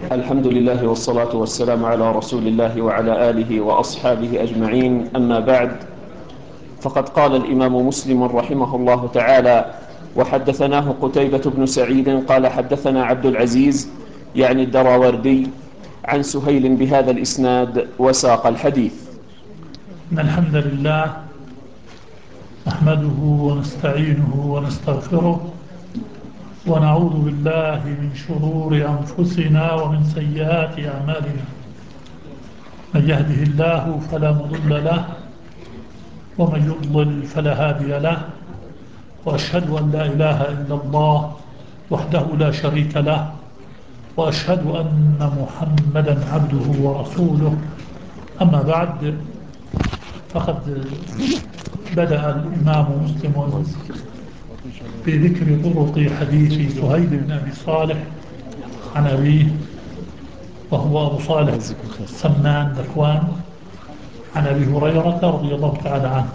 الحمد لله والصلاة والسلام على رسول الله وعلى آله وأصحابه أجمعين، أما بعد، فقد قال الإمام مسلم رحمه الله تعالى: وحدثناه قتيبة بن سعيد قال حدثنا عبد العزيز يعني الدراوردي عن سهيل بهذا الإسناد وساق الحديث. إن الحمد لله نحمده ونستعينه ونستغفره ونعوذ بالله من شرور أنفسنا ومن سيئات أعمالنا. من يهده الله فلا مضل له ومن يضلل فلا هادي له، وأشهد أن لا إله إلا الله وحده لا شريك له، وأشهد أن محمدا عبده ورسوله. أما بعد، فقد بدأ الإمام مسلم بذكر طرق حديث سهيل بن أبي صالح عن أبيه، وهو أبو صالح سمان ذكوان، عن أبي هريرة رضي الله تعالى عنه.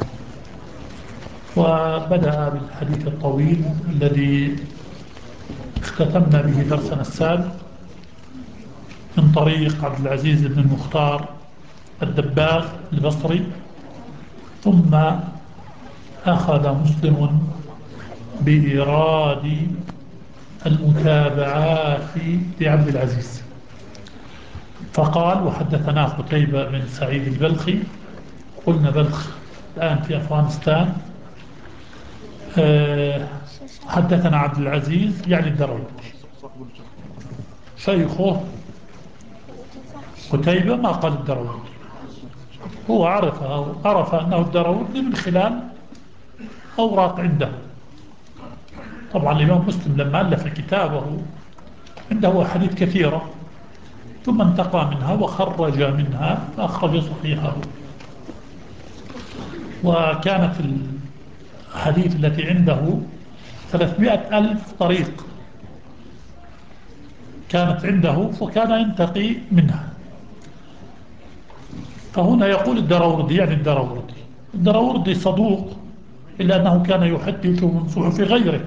وبدأ بالحديث الطويل الذي اختتمنا به درسنا السابق من طريق عبد العزيز بن المختار الدباغ البصري، ثم أخذ مسلم بإيراد المتابعات لعبد العزيز، فقال: وحدثنا قتيبة بن سعيد البلخي. قلنا بلخ الآن في أفغانستان. حدثنا عبد العزيز يعني الدراوردي، شيخه قتيبة ما قال الدراوردي، هو عرف أنه الدراوردي من خلال أوراق عنده. طبعا الإمام مسلم لما ألف كتابه عنده أحاديث كثيرة، ثم انتقى منها وخرج منها فأخرج صحيحه. وكانت الحديث التي عنده 300 ألف طريق كانت عنده، فكان ينتقي منها. فهنا يقول الدراوردي يعني الدراوردي صدوق، إلا أنه كان يحدث من صحف غيره،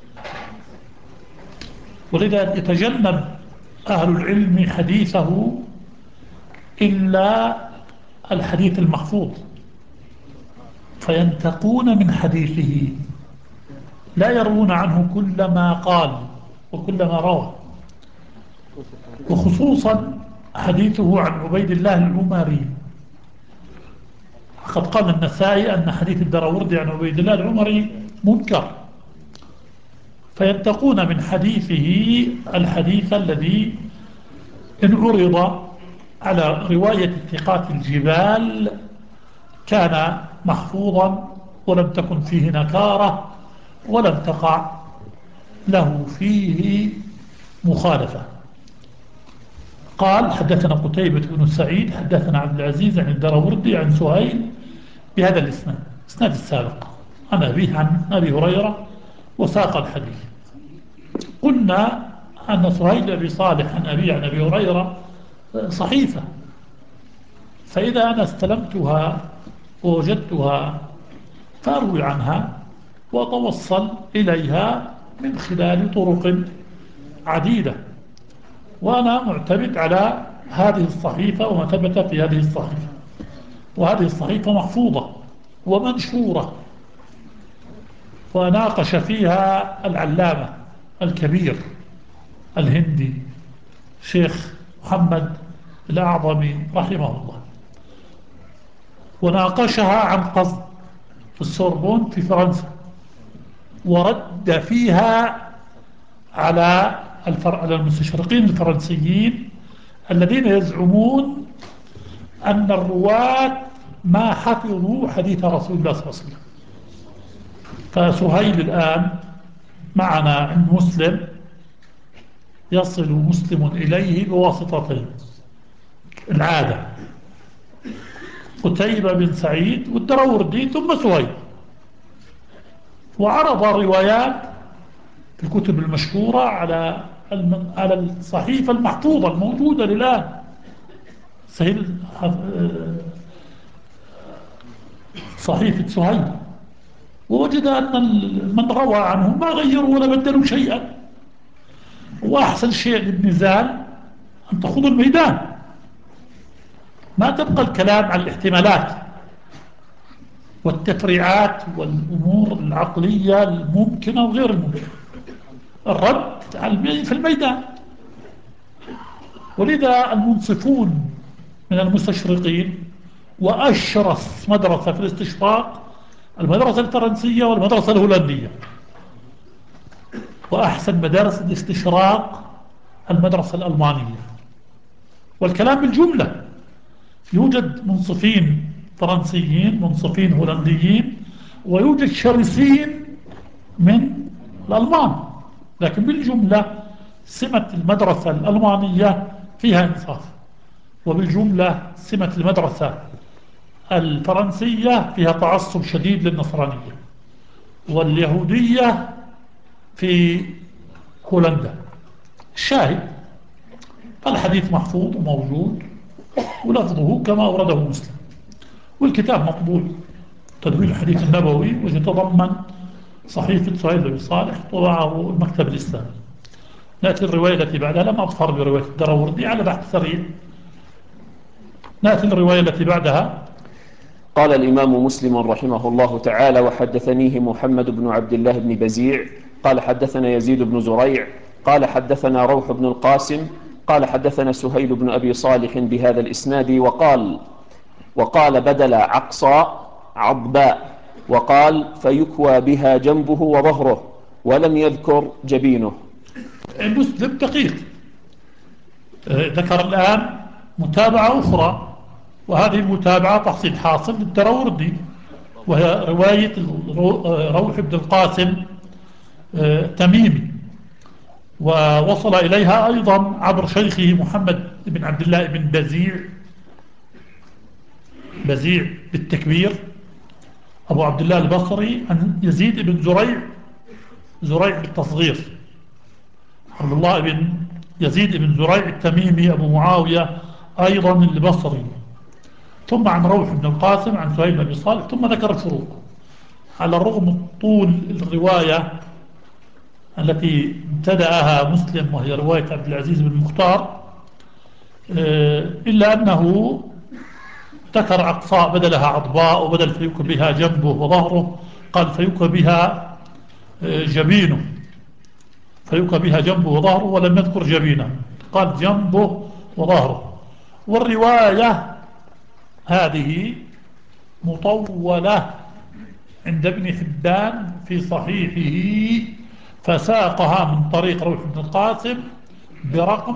ولذا يتجنب أهل العلم حديثه إلا الحديث المحفوظ، فينتقون من حديثه، لا يروون عنه كل ما قال وكل ما روى. وخصوصا حديثه عن عبيد الله العمري، قد قال النسائي أن حديث الدراوردي عن عبيد الله العمري منكر، فينتقون من حديثه الحديث الذي إن عرض على رواية الثقات الجبال كان محفوظا ولم تكن فيه نكارة ولم تقع له فيه مخالفة. قال: حدثنا قتيبة بن سعيد حدثنا عبد العزيز عن الدراوردي عن سهيل بهذا الإسناد السابق عن أبيه عن أبي هريرة وساق الحديث. قلنا أن سهيل بن صالح عن أبي عن أبي هريرة صحيفة، فإذا أنا استلمتها ووجدتها فأروي عنها وأتوصل إليها من خلال طرق عديدة، وأنا معتمد على هذه الصحيفة وما ثبت في هذه الصحيفة. وهذه الصحيفة محفوظة ومنشورة، وناقش فيها العلامة الكبير الهندي شيخ محمد الأعظمي رحمه الله، وناقشها عن قصد في السوربون في فرنسا، ورد فيها على على المستشرقين الفرنسيين الذين يزعمون أن الرواة ما حفظوا حديث رسول الله صلى الله عليه وسلم. فسهيل الآن معنا عند مسلم، يصل مسلم إليه بواسطتين: العادة قتيبة بن سعيد والدراوردي ثم سهيل. وعرض الروايات في الكتب المشهورة على الصحيفة المحفوظة الموجودة الآن، صحيفة سهيل، ووجد أن من روى عنه ما غيروا ولا بدلوا شيئا. وأحسن شيء لابن زال أن تخوض الميدان، ما تبقى الكلام عن الاحتمالات والتفريعات والأمور العقلية الممكنة وغير الممكنة. الرد في الميدان. ولذا المنصفون من المستشرقين وأشرس مدرسة في الاستشراق المدرسة الفرنسية والمدرسة الهولندية، وأحسن مدارس الاستشراق المدرسة الألمانية. والكلام بالجملة، يوجد منصفين فرنسيين، منصفين هولنديين، ويوجد شرسين من الألمان، لكن بالجملة سمة المدرسة الألمانية فيها إنصاف، وبالجملة سمة المدرسة الفرنسية فيها تعصب شديد للنصرانية، واليهودية في هولندا. الشاهد الحديث محفوظ وموجود ولفظه كما أورده مسلم، والكتاب مقبول، تدوين الحديث النبوي، ويتضمن صحيفة سهيل بن صالح طبعه المكتب الإسلامي. نأتي الرواية التي بعدها، لم أظفر برواية الدراوردي على بحث سريع. نأتي الرواية التي بعدها. قال الإمام مسلم رحمه الله تعالى: وحدثنيه محمد بن عبد الله بن بزيع قال حدثنا يزيد بن زريع قال حدثنا روح بن القاسم قال حدثنا سهيل بن أبي صالح بهذا الإسناد وقال بدل عقصاء عضباء، وقال فيكوى بها جنبه وظهره، ولم يذكر جبينه. مسلم دقيق، ذكر الآن متابعة أخرى، وهذه المتابعة تحصيل حاصل للدراوردي، وهي رواية روح بن القاسم تميمي، ووصل إليها أيضا عبر شيخه محمد بن عبد الله بن بزيع بالتكبير أبو عبد الله البصري، عن يزيد بن زريع بالتصغير، عبد الله بن يزيد بن زريع التميمي أبو معاوية أيضا البصري، ثم عن روح بن القاسم عن سهيل بن أبي صالح، ثم ذكر الفروق. على الرغم من طول الرواية التي ابتدأها مسلم وهي رواية عبد العزيز بن مختار، إلا أنه ذكر عقصاء بدلها عضباء، وبدل فيك بها جنبه وظهره قال فيك بها جبينه، فيك بها جنبه وظهره، ولم يذكر جبينه، قال جنبه وظهره. والرواية هذه مطولة عند ابن حبان في صحيحه، فساقها من طريق روح بن القاسم برقم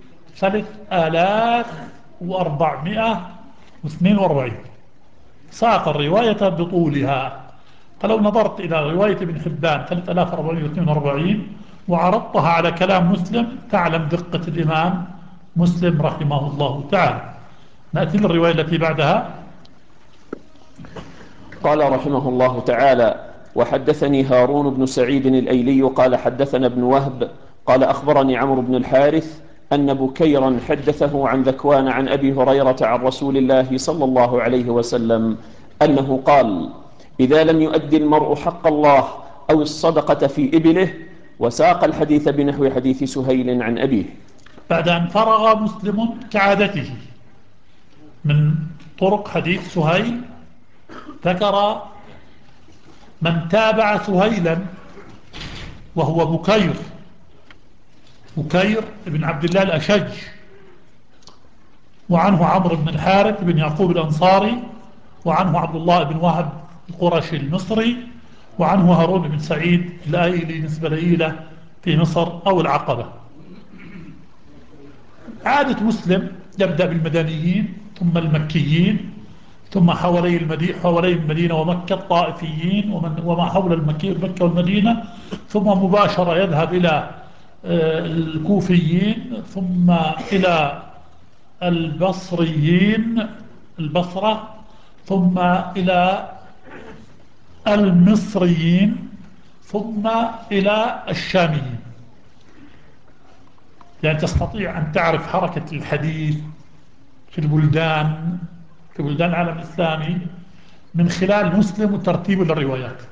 3442، ساق الرواية بطولها. فلو نظرت إلى رواية ابن حبان 3442 وعرضتها على كلام مسلم تعلم دقة الإمام مسلم رحمه الله تعالى. نأتي للرواية التي بعدها. قال رحمه الله تعالى: وحدثني هارون بن سعيد الأيلي قال حدثنا ابن وهب قال أخبرني عمرو بن الحارث أن بكيرا حدثه عن ذكوان عن أبي هريرة عن رسول الله صلى الله عليه وسلم أنه قال: إذا لم يؤدي المرء حق الله أو الصدقة في إبله. وساق الحديث بنحو حديث سهيل عن أبيه. بعد أن فرغ مسلم كعادته من طرق حديث سهيل، ذكر من تابع سهيلا وهو بكير بن عبد الله الأشج، وعنه عمرو بن الحارث بن يعقوب الأنصاري، وعنه عبد الله بن وهب القرشي المصري، وعنه هارون بن سعيد الآيلي نسبة إلى في مصر أو العقبة. عادة مسلم يبدأ بالمدنيين ثم المكيين، ثم حوالي المدينة ومكة الطائفيين وما حول مكة والمدينة، ثم مباشرة يذهب إلى الكوفيين، ثم إلى البصريين البصرة، ثم إلى المصريين، ثم إلى الشاميين. يعني تستطيع أن تعرف حركة الحديث في بلدان العالم الإسلامي من خلال مسلم وترتيب للروايات،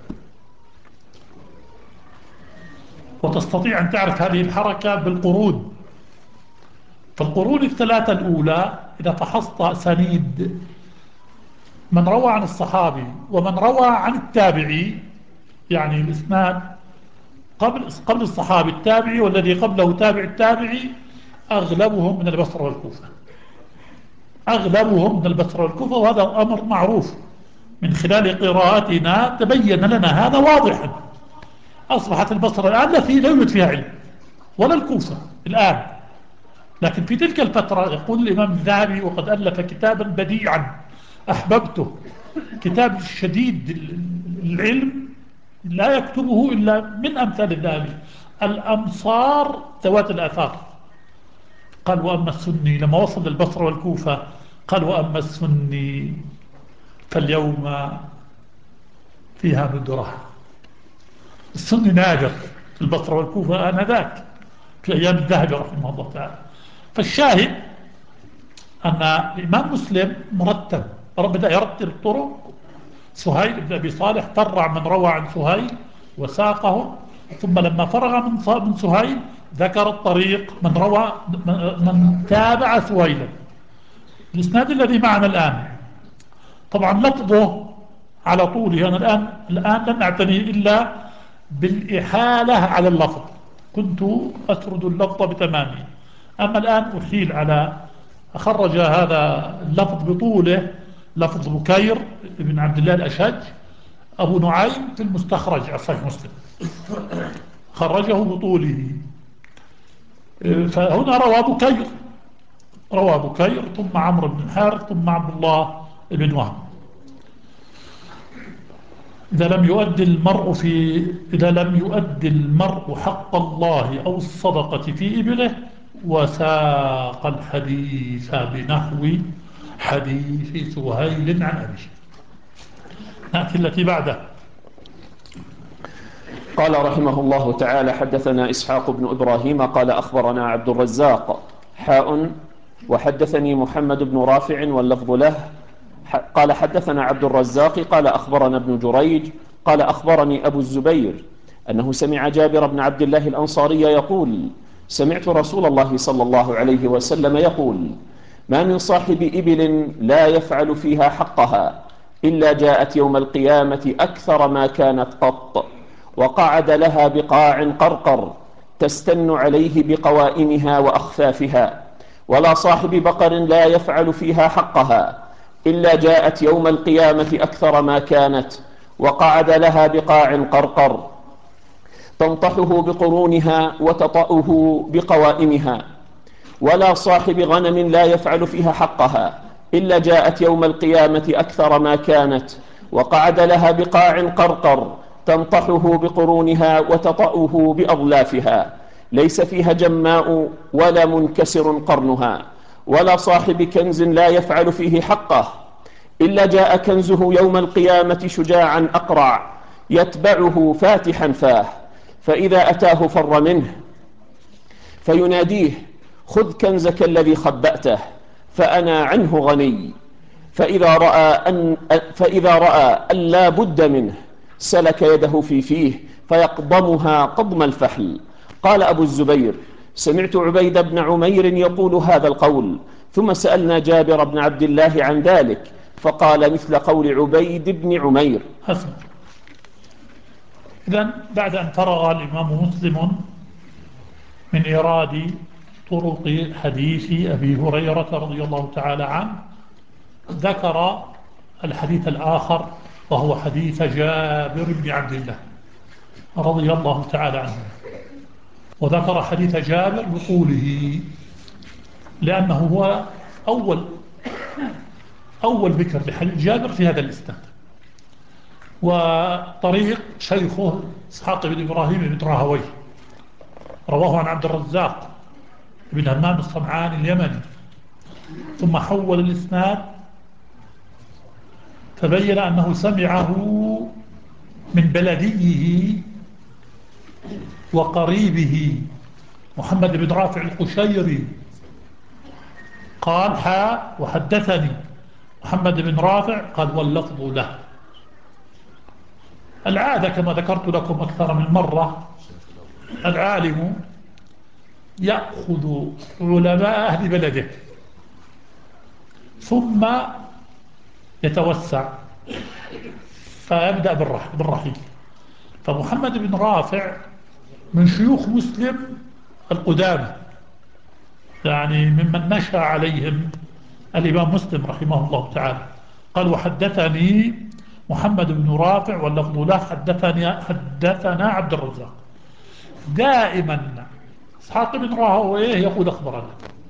وتستطيع أن تعرف هذه الحركة بالقرون، فالقرون الثلاثة الأولى إذا فحصت أسانيد من روى عن الصحابي ومن روى عن التابعي، يعني الإسناد قبل الصحابي التابعي والذي قبله تابع التابعي، أغلبهم من البصرة والكوفة. أغلبهم من البصرة والكوفة، وهذا أمر معروف من خلال قراءتنا، تبين لنا هذا واضحا. أصبحت البصرة الآن لا يوجد فيها علم، ولا الكوفة الآن. لكن في تلك الفترة يقول الإمام الذهبي، وقد ألف كتابا بديعا أحببته، كتاب شديد العلم لا يكتبه إلا من أمثال الذهبي، الأمصار ذوات الآثار. قال وأما السني، لما وصل للبصرة والكوفة قال وأما السني فاليوم فيها ندرة. السني نادر في البصرة والكوفة آنذاك في أيام الذهبي رحمه الله تعالى. فالشاهد أن الإمام مسلم مرتب، بدأ يرتب الطرق. سهيل بن أبي صالح ترع من روى عن سهيل وساقه، ثم لما فرغ من سهيل ذكر الطريق من روى من تابع سهيلا. الإسناد الذي معنا الآن طبعا لفظه على طوله، أنا الآن لن أعتني إلا بالإحالة على اللفظ، كنت أسرد اللفظ بتمامه. أما الآن أحيل على أخرج هذا اللفظ بطوله لفظ بكير بن عبد الله الأشج، أبو نعيم في المستخرج على صحيح مسلم خرجه بطوله. فهنا روى بكير ثم عمرو بن الحارث ثم عبد الله بن وهب. إذا لم يؤدي المرء حق الله أو الصدقة في إبله وساق الحديث بنحو حديث سهيل عن أبيه. نأتي التي بعده. قال رحمه الله تعالى: حدثنا إسحاق بن إبراهيم قال أخبرنا عبد الرزاق وحدثني محمد بن رافع واللفظ له قال حدثنا عبد الرزاق قال أخبرنا ابن جريج قال أخبرني أبو الزبير أنه سمع جابر بن عبد الله الأنصاري يقول: سمعت رسول الله صلى الله عليه وسلم يقول: ما من صاحب إبل لا يفعل فيها حقها إلا جاءت يوم القيامة أكثر ما كانت قط، وقعد لها بقاع قرقر تستن عليه بقوائمها وأخفافها. ولا صاحب بقر لا يفعل فيها حقها إلا جاءت يوم القيامة أكثر ما كانت، وقعد لها بقاع قرقر تنطحه بقرونها وتطأه بقوائمها. ولا صاحب غنم لا يفعل فيها حقها إلا جاءت يوم القيامة أكثر ما كانت، وقعد لها بقاع قرقر تنطحه بقرونها وتطأه بأظلافها، ليس فيها جماء ولا منكسر قرنها. ولا صاحب كنز لا يفعل فيه حقه إلا جاء كنزه يوم القيامة شجاعا أقرع يتبعه فاتحا فاه، فإذا أتاه فر منه فيناديه: خذ كنزك الذي خبأته فأنا عنه غني. فإذا رأى أن لا بد منه سلك يده في فيه فيقضمها قضم الفحل. قال أبو الزبير: سمعت عبيد بن عمير يقول هذا القول، ثم سألنا جابر بن عبد الله عن ذلك فقال مثل قول عبيد بن عمير. حسن. إذن بعد أن فرغ الإمام مسلم من إيراد طرق حديث أبي هريرة رضي الله تعالى عنه، ذكر الحديث الآخر وهو حديث جابر بن عبد الله رضي الله تعالى عنه. وذكر حديث جابر بطوله لأنه هو أول ذكر لحديث جابر في هذا الإسناد. وطريق شيخه إسحاق بن إبراهيم بن راهويه رواه عن عبد الرزاق بن همام الصنعاني اليمني، ثم حول الإسناد فبين أنه سمعه من بلديه وقريبه محمد بن رافع القشيري قال: وحدثني محمد بن رافع قال واللفظ له. العادة كما ذكرت لكم أكثر من مرة، العالم يأخذ علماء أهل بلده ثم يتوسع فيبدأ بالرحيل. فمحمد بن رافع من شيوخ مسلم القدامى، يعني ممن نشأ عليهم الإمام مسلم رحمه الله تعالى. قال وحدثني محمد بن رافع واللفظ له حدثنا عبد الرزاق. دائما إسحاق بن راهويه يقول أخبرنا،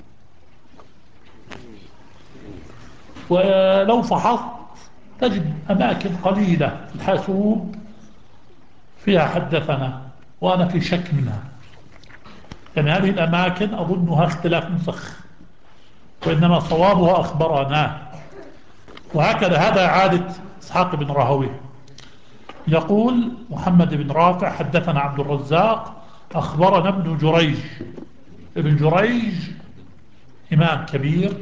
ولو فحصت تجد أماكن قليلة في الحاسوب فيها حدثنا، وأنا في شك منها، يعني هذه الأماكن أظنها اختلاف نسخ، وإنما صوابها أخبرنا. وهكذا هذا عادة إسحاق بن راهويه، يقول محمد بن رافع حدثنا عبد الرزاق أخبرنا ابن جريج. ابن جريج إمام كبير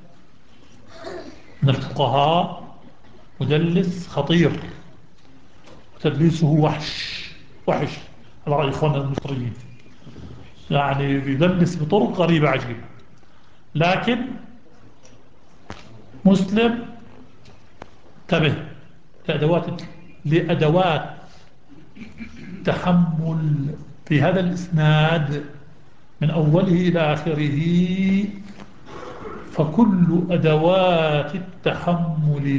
من الفقهاء، مدلس خطير، وتدليسه وحش وحش على رأي إخواننا المصريين، يعني بيدلس بطرق غريبة عجيبة. لكن مسلم انتبه لأدوات تحمل في هذا الإسناد من أوله إلى آخره، فكل أدوات التحمل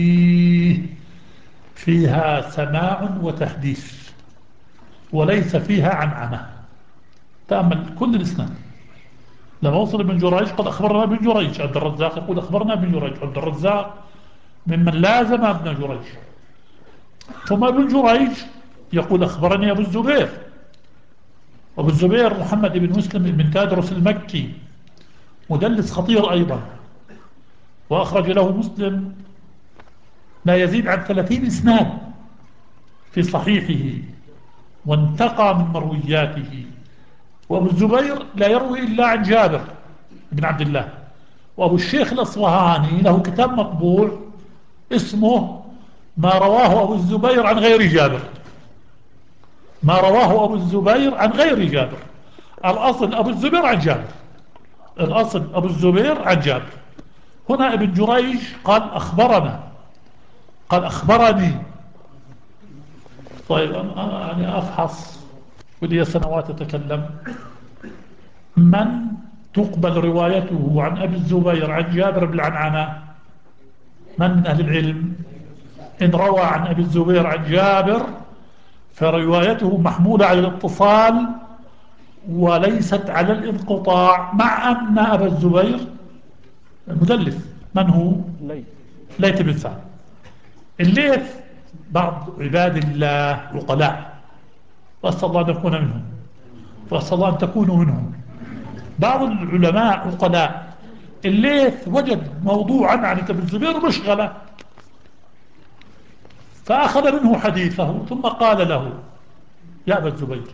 فيها سماع وتحديث، وليس فيها عنعنة. تأمل كل الإسناد لما وصل ابن جريج قد أخبرنا ابن جريج، عبد الرزاق يقول أخبرنا ابن جريج، عبد الرزاق ممن لازم ابن جريج، ثم ابن جريج يقول أخبرني أبو الزبير. أبو الزبير محمد بن مسلم بن تادرس المكي، مدلس خطير أيضا، وأخرج له مسلم ما يزيد عن 30 إسناد في صحيحه، وانتقى من مروياته. وأبو الزبير لا يروي إلا عن جابر بن عبد الله. وأبو الشيخ الأصفهاني له كتاب مطبوع اسمه ما رواه أبو الزبير عن غير جابر. ما رواه أبو الزبير عن غير جابر، الأصل أبو الزبير عن جابر، الأصل أبو الزبير عن جابر. هنا ابن جريج قال أخبرنا، قال أخبرني. طيب أنا يعني أفحص ولي سنوات أتكلم، من تقبل روايته عن أبي الزبير عن جابر بالعنعنة؟ من أهل العلم إن روى عن أبي الزبير عن جابر فروايته محمولة على الاتصال وليست على الانقطاع، مع أن أبا الزبير مدلس. من هو؟ ليث بن سعد. الليث بعض عباد الله عقلاء، وأسأل الله أن نكون منهم، وأسأل الله أن تكونوا منهم. بعض العلماء عقلاء، الليث وجد موضوعا عن ابن الزبير مشغلة، فأخذ منه حديثه ثم قال له يا أبا الزبير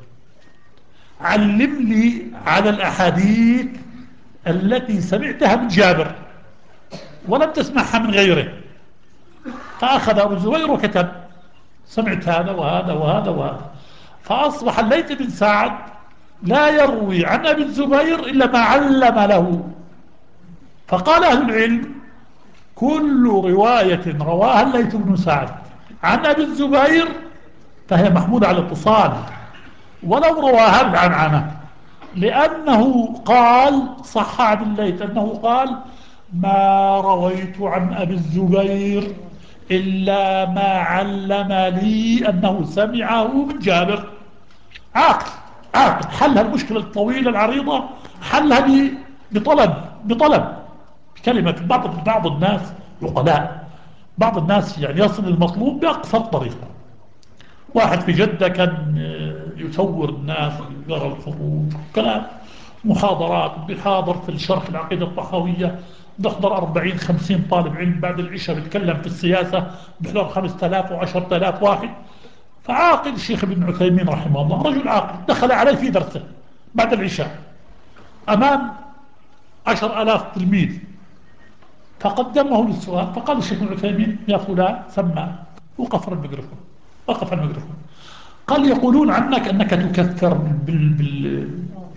علمني على الأحاديث التي سمعتها من جابر ولم تسمعها من غيره. فأخذ أبو الزبير وكتب سمعت هذا وهذا وهذا وهذا، فأصبح الليث بن سعد لا يروي عن أبي الزبير إلا ما علم له. فقال أهل العلم كل رواية رواها الليث بن سعد عن أبي الزبير فهي محمودة على الاتصال ولو رواها بالعنعنة، لأنه قال صح عن الليث أنه قال ما رويت عن أبي الزبير إلا ما علم لي أنه سمعه من جابر. عاقل، عاقل حل المشكلة الطويلة العريضة، حلها بطلب كلمة. بعض الناس عقلاء، بعض الناس يعني يصل المطلوب بأقصر طريقة. واحد في جدة كان يثور الناس ويقرأ الخروج كلام، محاضرات، بيحاضر في الشرح العقيدة الطحاوية، بيحضر 40-50 طالب علم، بعد العشاء بيتكلم في السياسة بيحضر 5000 و10000 واحد. فعاقل الشيخ ابن عثيمين رحمه الله رجل عاقل، دخل عليه في درسه بعد العشاء أمام 10,000 تلميذ، فقدمه للسؤال، فقال الشيخ ابن عثيمين يا فلان سمع، وقف الميكروفون، وقف الميكروفون. قال يقولون عنك أنك تكثر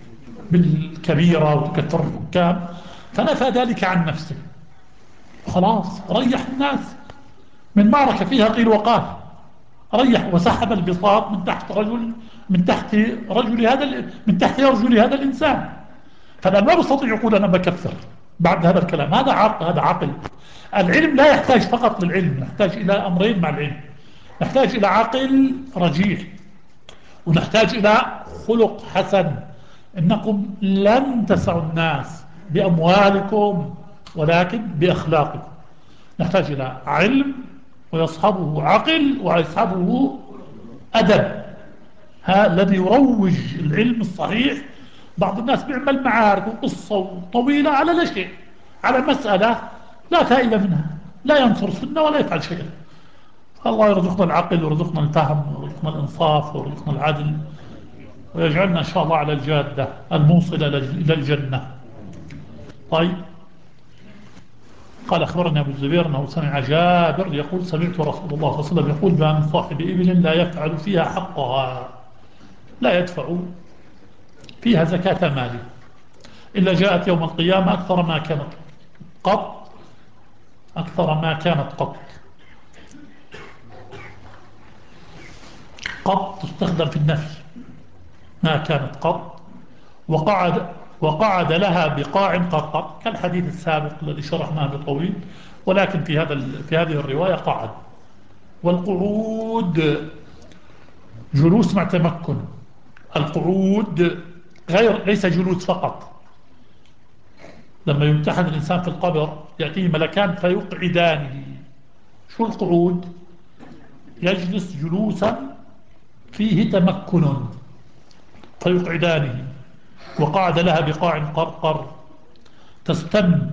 بالكبيرة وتكثر الحكام، فنفى ذلك عن نفسه خلاص، ريح الناس من معركة فيها قيل وقال، ريح وسحب البساط من تحت رجل، من تحت رجل هذا، من تحت رجل هذا الإنسان. فالآن ما بستطيع يقول أنا بكفر بعد هذا الكلام. هذا عقل، هذا عقل. العلم لا يحتاج فقط للعلم، نحتاج إلى أمرين مع العلم. نحتاج إلى عقل رجيح، ونحتاج إلى خلق حسن. إنكم لن تسعوا الناس بأموالكم ولكن بأخلاقكم. نحتاج إلى علم ويصحبه عقل ويصحبه أدب، الذي يروج العلم الصحيح. بعض الناس بيعمل معارك وقصة طويلة على لا شيء، على مسألة لا فائدة منها، لا ينصر سنة ولا يفعل شيئا. الله يرزقنا العقل ويرزقنا الفهم ويرزقنا الإنصاف ويرزقنا العدل، ويجعلنا إن شاء الله على الجادة الموصلة إلى الجنة. طيب، قال أخبرنا أبو الزبير أنه سمع جابر يقول سمعت رسول الله صلى الله عليه وسلم يقول ما من صاحب إبل لا يفعل فيها حقها، لا يدفع فيها زكاة ماله، إلا جاءت يوم القيامة أكثر ما كانت قط، أكثر ما كانت قط. قط تستخدم في النفي، ما كانت قط. وقعد لها بقاع قرقر، كالحديث السابق الذي شرحناه بطويل، ولكن في هذه الرواية قعد. والقعود جلوس مع تمكن. القعود ليس جلوس فقط. لما يمتحن الإنسان في القبر يأتيه ملكان فيقعدانه. شو القعود؟ يجلس جلوسا فيه تمكن فيقعدانه. وقعد لها بقاع قرقر تستن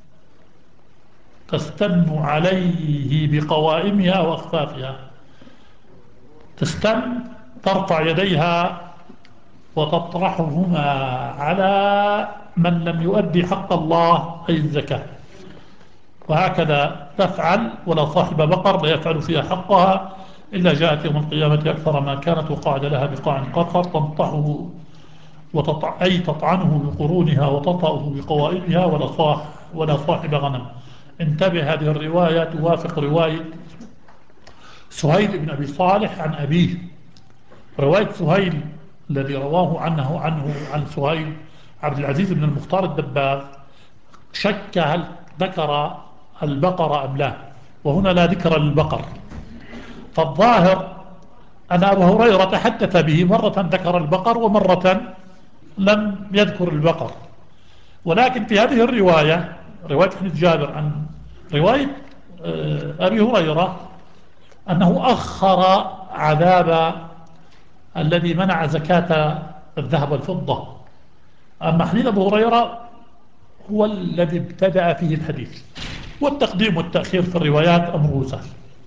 تستن عليه بقوائمها وأخفافها. تستن، ترفع يديها وتطرحهما على من لم يؤدي حق الله أي الزكاة، وهكذا تفعل. ولا صاحب بقر لا يفعل فيها حقها إلا جاءت يوم القيامة أكثر ما كانت، وقعد لها بقاع قرقر تنطحه أي تطعنه بقرونها وتطأه بقوائمها، ولا صاحب غنم. انتبه، هذه الرواية توافق رواية سهيل بن أبي صالح عن أبيه. رواية سهيل الذي رواه عنه عن سهيل عبد العزيز بن المختار الدباغ شك هل ذكر البقر أم لا، وهنا لا ذكر للبقر. فالظاهر أن أبا هريرة تحدث به، مرة ذكر البقر ومرة لم يذكر البقر. ولكن في هذه الرواية، رواية حديث جابر عن رواية أبي هريرة، أنه أخر عذاب الذي منع زكاة الذهب والفضة. أما حديث أبو هريرة هو الذي ابتدأ فيه الحديث، والتقديم والتأخير في الروايات أمره سهل.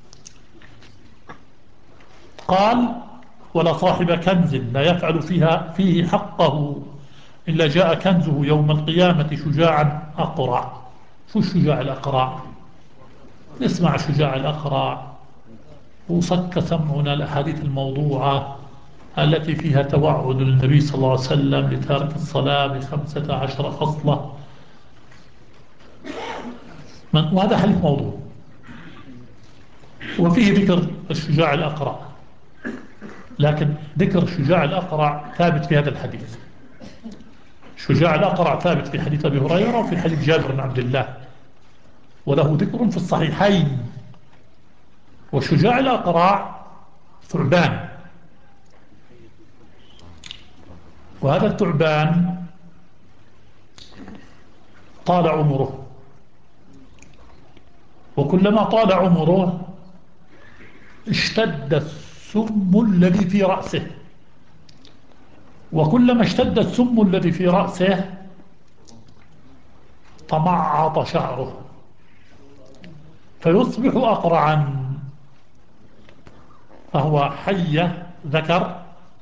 قال ولا صاحب كنز لا يفعل فيه حقه إلا جاء كنزه يوم القيامة شجاعا أقرع. شو الشجاع الأقرع؟ نسمع شجاع الأقرع وصك سمعنا الأحاديث الموضوعة التي فيها توعد النبي صلى الله عليه وسلم لتارك الصلاة ب15 خصلة، وهذا حديث موضوع، وفيه ذكر الشجاع الأقرع. لكن ذكر الشجاع الأقرع ثابت في هذا الحديث. شجاع الأقرع ثابت في حديث أبي هريرة وفي حديث جابر بن عبد الله، وله ذكر في الصحيحين. وشجاع الأقرع ثعبان، وهذا الثعبان طال عمره، وكلما طال عمره اشتد السم الذي في رأسه، وكلما اشتد السم الذي في رأسه تمعط شعره فيصبح أقرعا. فهو حية ذكر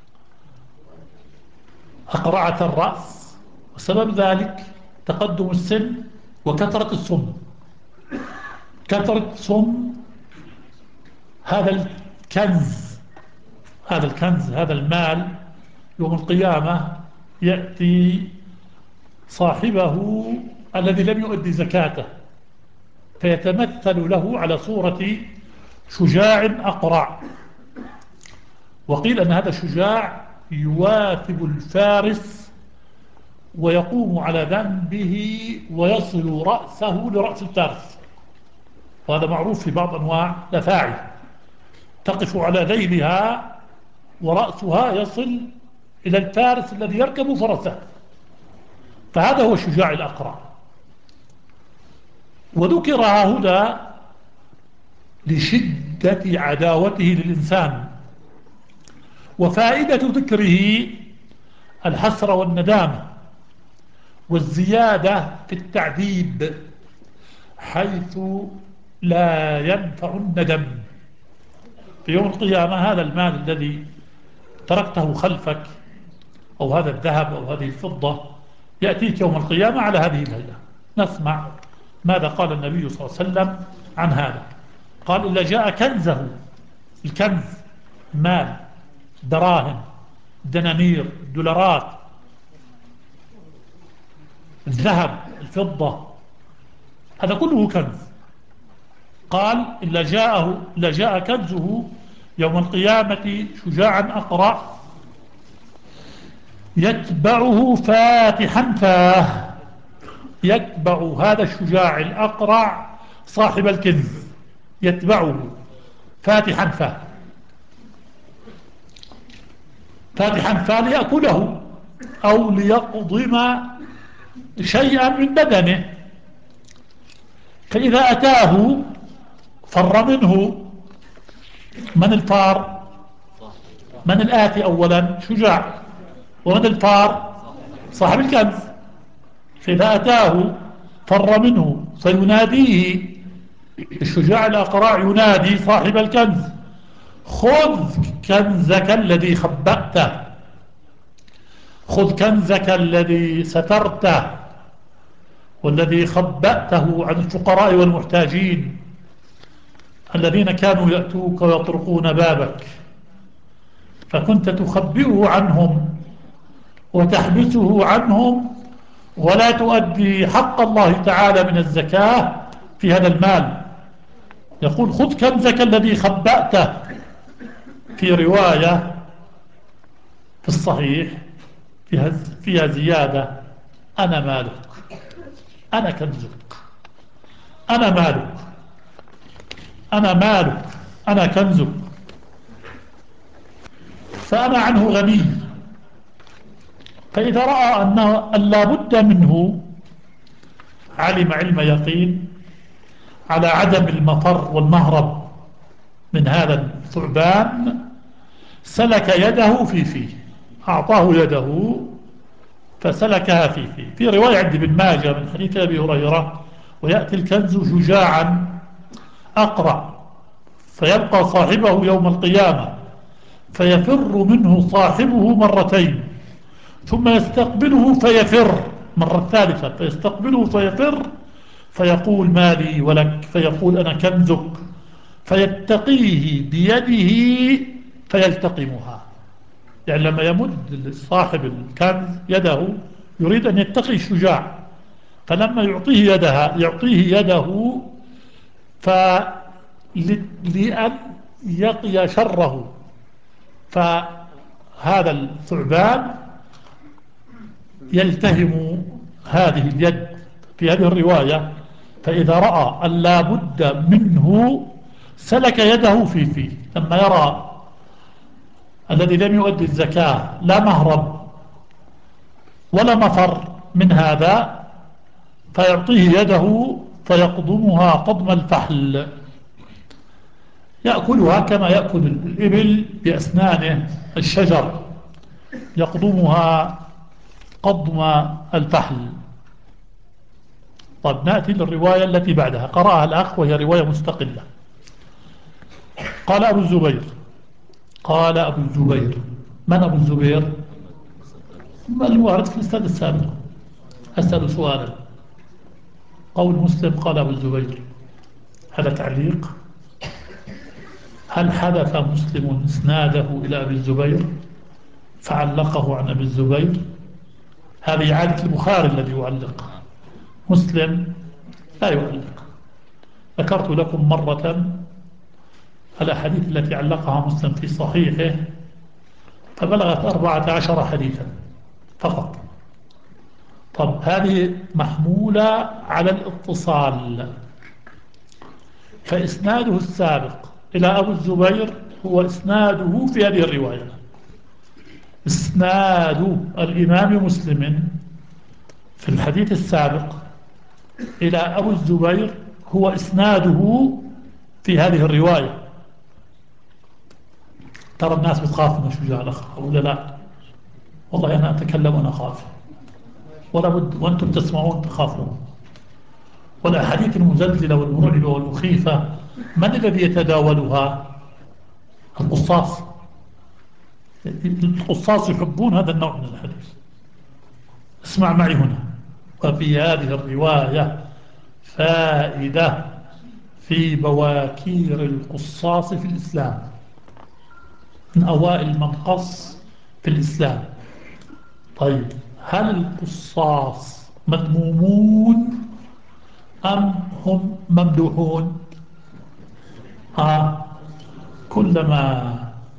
أقرعة الرأس، وسبب ذلك تقدم السن وكثرة السم. كثرة السم، هذا الكنز هذا المال يوم القيامة يأتي صاحبه الذي لم يؤدي زكاته، فيتمثل له على صورة شجاع أقرع. وقيل أن هذا الشجاع يواثب الفارس ويقوم على ذنبه ويصل رأسه لرأس الفارس، وهذا معروف في بعض أنواع الأفاعي، تقف على ذيلها ورأسها يصل إلى الفارس الذي يركب فرسه، فهذا هو الشجاع الأقرع. وذكر هنا لشدة عداوته للإنسان، وفائدة ذكره الحسرة والندامة والزيادة في التعذيب، حيث لا ينفع الندم. في يوم القيامة هذا المال الذي تركته خلفك، أو هذا الذهب أو هذه الفضة، يأتيك يوم القيامة على هذه الهيئة. نسمع ماذا قال النبي صلى الله عليه وسلم عن هذا. قال: إلا جاء كنزه، الكنز مال، دراهم، دنانير، دولارات، الذهب، الفضة، هذا كله كنز. قال: إلا جاء كنزه يوم القيامة شجاعا أقرع يتبعه فاتحا فاه. يتبع هذا الشجاع الأقرع صاحب الكنز، يتبعه فاتحا فاه. فاتحا فاه ليأكله أو ليقضم شيئا من بدنه، فإذا أتاه فر منه. من الفار؟ من الآتي أولا؟ شجاع. ومن الفار؟ صاحب الكنز. فإذا أتاه فر منه، فيناديه الشجاع الأقرع، ينادي صاحب الكنز: خذ كنزك الذي خبأته، خذ كنزك الذي سترته والذي خبأته عن الفقراء والمحتاجين الذين كانوا يأتوك ويطرقون بابك، فكنت تخبئه عنهم وتحبسه عنهم، ولا تؤدي حق الله تعالى من الزكاة في هذا المال. يقول: خذ كنزك الذي خبأته. في رواية في الصحيح فيها زيادة: أنا مالك، أنا كنزك، أنا مالك، أنا مالك، أنا كنزك، فأنا عنه غني. فإذا رأى أن لا بد منه، علم علم يقين على عدم المفر والمهرب من هذا الثعبان، سلك يده في فيه، أعطاه يده فسلكها في فيه. في رواية عند ابن ماجه من حديث أبي هريرة: ويأتي الكنز شجاعا أقرع فيلقى صاحبه يوم القيامة فيفر منه صاحبه مرتين، ثم يستقبله فيفر مرة ثالثة، فيستقبله فيفر، فيقول: ما لي ولك؟ فيقول: أنا كنزك، فيتقيه بيده فيلتقمها. يعني لما يمد صاحب الكنز يده يريد أن يتقي الشجاع، فلما يعطيه يده لأن يقي شره، فهذا الثعبان يلتهم هذه اليد. في هذه الرواية: فإذا رأى أن لا بد منه سلك يده في فيه. لما يرى الذي لم يؤدي الزكاة لا مهرب ولا مفر من هذا، فيعطيه يده فيقضمها قضم الفحل، يأكلها كما يأكل الإبل بأسنانه الشجر، يقضمها قضم الفحل. طيب، نأتي للرواية التي بعدها، قرأها الأخ وهي رواية مستقلة. قال أبو الزبير، قال أبو الزبير. من أبو الزبير؟ الوارد في الأستاذ السابق. أسأل سؤالا: قول مسلم قال أبو الزبير، هذا تعليق؟ هل حدث مسلم إسناده إلى أبي الزبير فعلقه عن أبي الزبير؟ هذه عادة البخاري الذي يعلق، مسلم لا يعلق. ذكرت لكم مرة الأحاديث التي علقها مسلم في صحيحه فبلغت 14 حديثا فقط. طب هذه محمولة على الاتصال، فإسناده السابق إلى أبو الزبير هو إسناده في هذه الرواية. إسناد الإمام مسلم في الحديث السابق إلى أبو الزبير هو إسناده في هذه الرواية. ترى الناس بتخاف من شجاع الأخ ولا لا؟ والله أنا أتكلم وأنا أخاف، ولا بد وأنتم تسمعون تخافون. والأحاديث المزلزلة والمرعبة والمخيفة من الذي يتداولها؟ القصاص. القصاص يحبون هذا النوع من الحديث. اسمع معي هنا. وفي هذه الرواية فائدة في بواكير القصاص في الإسلام، من أوائل من قص في الإسلام. طيب هل القصاص مذمومون أم هم ممدوحون؟ كلما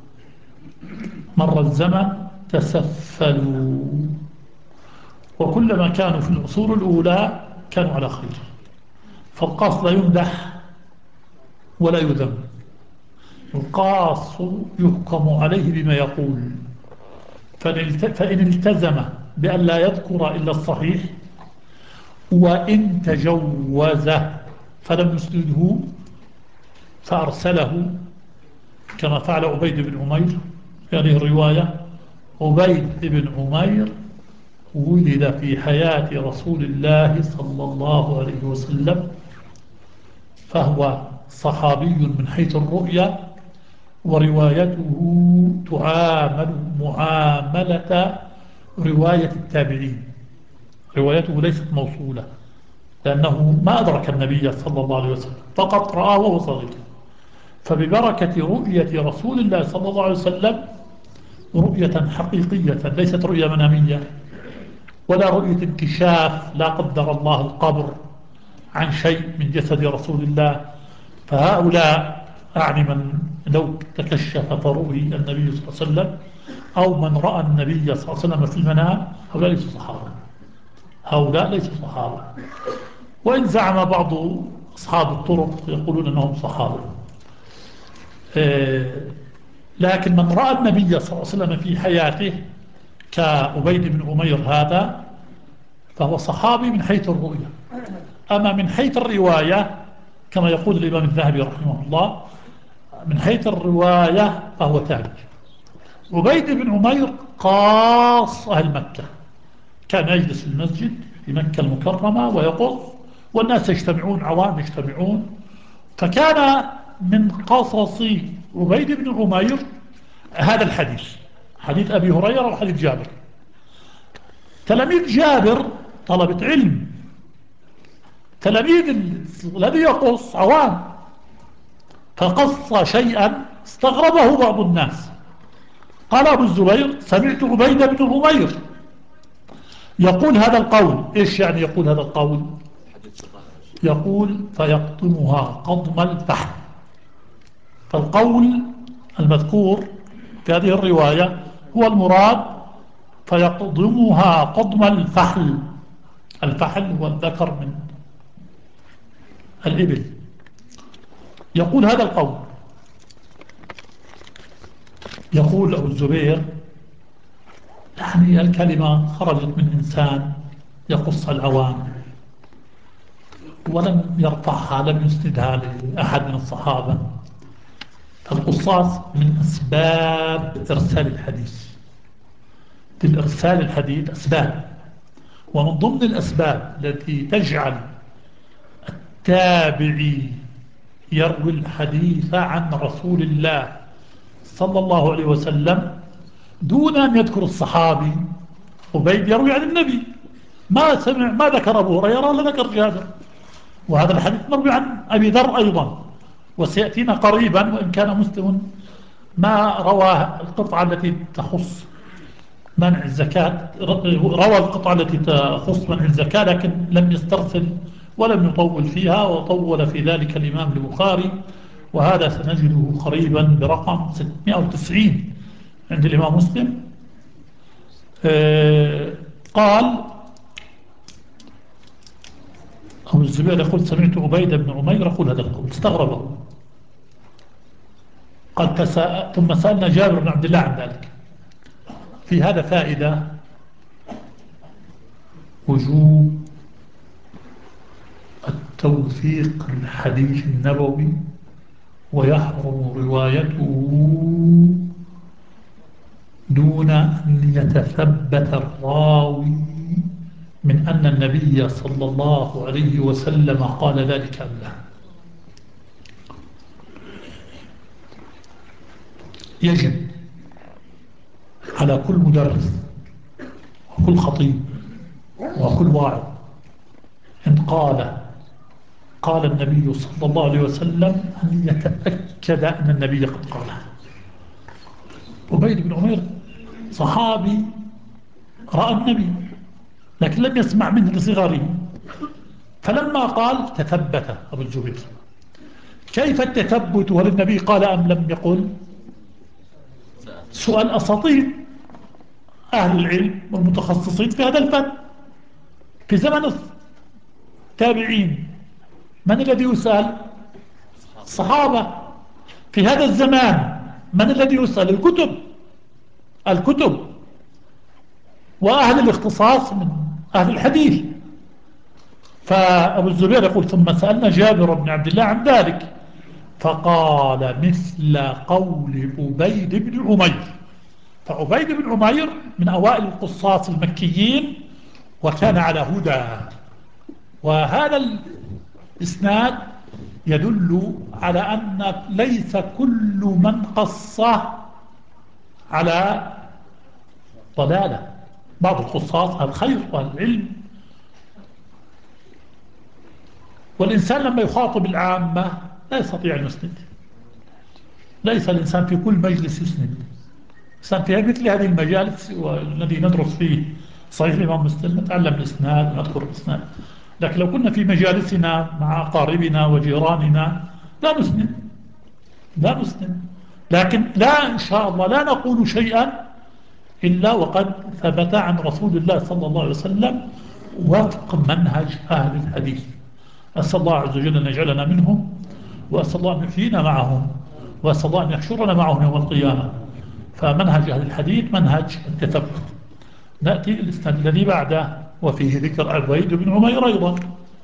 مر الزمن تسفلوا، وكلما كانوا في العصور الأولى كانوا على خير. فالقاص لا يمدح ولا يذم، القاص يحكم عليه بما يقول. فإن التزم بأن لا يذكر إلا الصحيح وإن تجوز فلم يسنده فأرسله كما فعل عبيد بن عمير في هذه الرواية. عبيد بن عمير ولد في حياة رسول الله صلى الله عليه وسلم، فهو صحابي من حيث الرؤية، وروايته تعامل معاملة رواية التابعين. روايته ليست موصولة لأنه ما أدرك النبي صلى الله عليه وسلم، فقط رآه وهو صغير. فببركة رؤية رسول الله صلى الله عليه وسلم رؤية حقيقية ليست رؤية منامية ولا رؤية انكشاف لا قدر الله القبر عن شيء من جسد رسول الله. فهؤلاء أعني من لو تكشف فرؤي النبي صلى الله عليه وسلم أو من رأى النبي صلى الله عليه وسلم في المنام، هؤلاء ليسوا صحابة. هؤلاء ليسوا صحابة، وإن زعم بعض أصحاب الطرق يقولون أنهم صحابة. لكن من رأى النبي صلى الله عليه وسلم في حياته كأبيد بن عمير هذا فهو صحابي من حيث الرؤية. أما من حيث الرواية كما يقول الإمام الذهبي رحمه الله، من حيث الرواية فهو تابعي. عبيد بن عمير قاص أهل مكة، كان يجلس في المسجد في مكة المكرمة ويقص، والناس يجتمعون، عوام يجتمعون. فكان من قصص عبيد بن عمير هذا الحديث، حديث أبي هريرة وحديث جابر. تلاميذ جابر طلبة علم، تلاميذ الذي يقص عوام، فقص شيئا استغربه بعض الناس. قال أبو الزبير سمعت عبيد بن عمير يقول هذا القول. إيش يعني يقول هذا القول؟ يقول فيقطمها قضم الفحل. فالقول المذكور في هذه الرواية هو المراد فيقضمها قضم الفحل. الفحل هو الذكر من الإبل. يقول هذا القول. يقول أبو الزبير يعني الكلمة خرجت من إنسان يقص العوام ولم يرفعها، لم يسندها لأحد من الصحابة. فالقصاص من أسباب إرسال الحديث. للإرسال الحديث أسباب، ومن ضمن الأسباب التي تجعل التابعي يروي الحديث عن رسول الله صلى الله عليه وسلم دون أن يذكر الصحابي. عبيد يروي عن النبي، ما ذكر أبو هريرة ولا ذكر جابر. وهذا الحديث مروي عن أبي ذر أيضا وسيأتينا قريبا، وإن كان مسلم ما روى القطعة التي تخص منع الزكاة، روى القطعة التي تخص منع الزكاة، لكن لم يسترسل ولم يطول فيها، وطول في ذلك الإمام البخاري، وهذا سنجده قريبا برقم 690 عند الإمام مسلم. قال أبو الزبير يقول سمعت عبيد بن عمير يقول هذا القول، استغربه. قال ثم سألنا جابر بن عبد الله عن ذلك. في هذا فائدة وجوب التوثيق الحديث النبوي، ويحرم روايته دون أن يتثبت الراوي من أن النبي صلى الله عليه وسلم قال ذلك أم لا. يجب على كل مدرس وكل خطيب وكل واعظ إن قال النبي صلى الله عليه وسلم أن يتأكد أن النبي قد قاله. عبيد بن عمير صحابي رأى النبي لكن لم يسمع منه لصغره، فلما قال تثبت أبو الزبير. كيف التثبت هل النبي قال أم لم يقل؟ سؤال أساطير أهل العلم والمتخصصين في هذا الفن. في زمن التابعين من الذي يسأل؟ الصحابة. في هذا الزمان من الذي يسأل؟ الكتب وأهل الاختصاص من أهل الحديث. فأبو الزبير يقول ثم سألنا جابر بن عبد الله عن ذلك فقال مثل قول عبيد بن عمير. فعبيد بن عمير من أوائل القصاص المكيين وكان على هدى. وهذا الإسناد يدل على أن ليس كل من قص على ضلالة. بعض القصاص الخير والعلم، والإنسان لما يخاطب العامة لا يستطيع أن يسند. ليس الإنسان في كل مجلس يسند. الإنسان في مثل هذه المجالس والذي ندرس فيه صحيح الإمام مسلم نتعلم الإسناد ونذكر الإسناد، لكن لو كنا في مجالسنا مع أقاربنا وجيراننا لا نسند. لكن لا إن شاء الله لا نقول شيئا إلا وقد ثبت عن رسول الله صلى الله عليه وسلم وفق منهج أهل الحديث. أسأل الله عز وجل أن يجعلنا منهم، وأسأل الله أن يحيينا معهم، وأسأل الله أن يحشرنا معهم يوم القيامة. فمنهج أهل الحديث منهج التثبت. نأتي الإسناد الذي بعده وفيه ذكر عبيد بن عمير أيضا.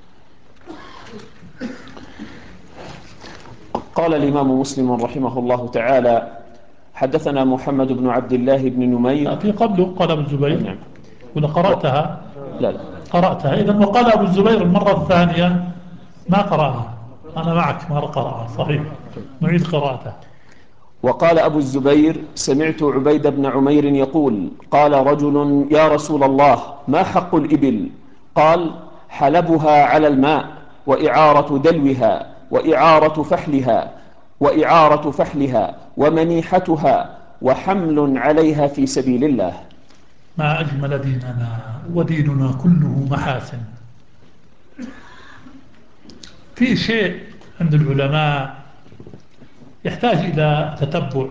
قال الإمام مسلم رحمه الله تعالى حدثنا محمد بن عبد الله بن نمير. في قبله قال أبو الزبير. نعم. ولا قرأتها؟ لا. قرأتها إذن. وقال أبو الزبير المرة الثانية ما قرأها. أنا معك ما قرأها صحيح، نعيد قراءتها. وقال أبو الزبير سمعت عبيد بن عمير يقول قال رجل يا رسول الله ما حق الإبل؟ قال حلبها على الماء وإعارة دلوها وإعارة فحلها ومنيحتها وحمل عليها في سبيل الله. ما أجمل ديننا وديننا كله محاسن. في شيء عند العلماء يحتاج إلى تتبع،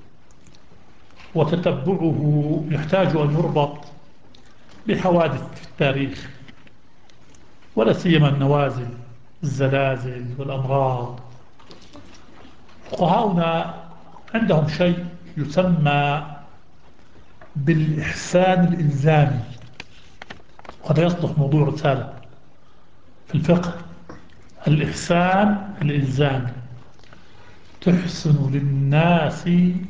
وتتبعه يحتاج أن يربط بحوادث في التاريخ، ولا سيما النوازل الزلازل والأمراض. فقهاؤنا عندهم شيء يسمى بالإحسان الإلزامي، وهذا يصلح موضوع رسالة في الفقه. الإحسان الإلزامي تحسن للناس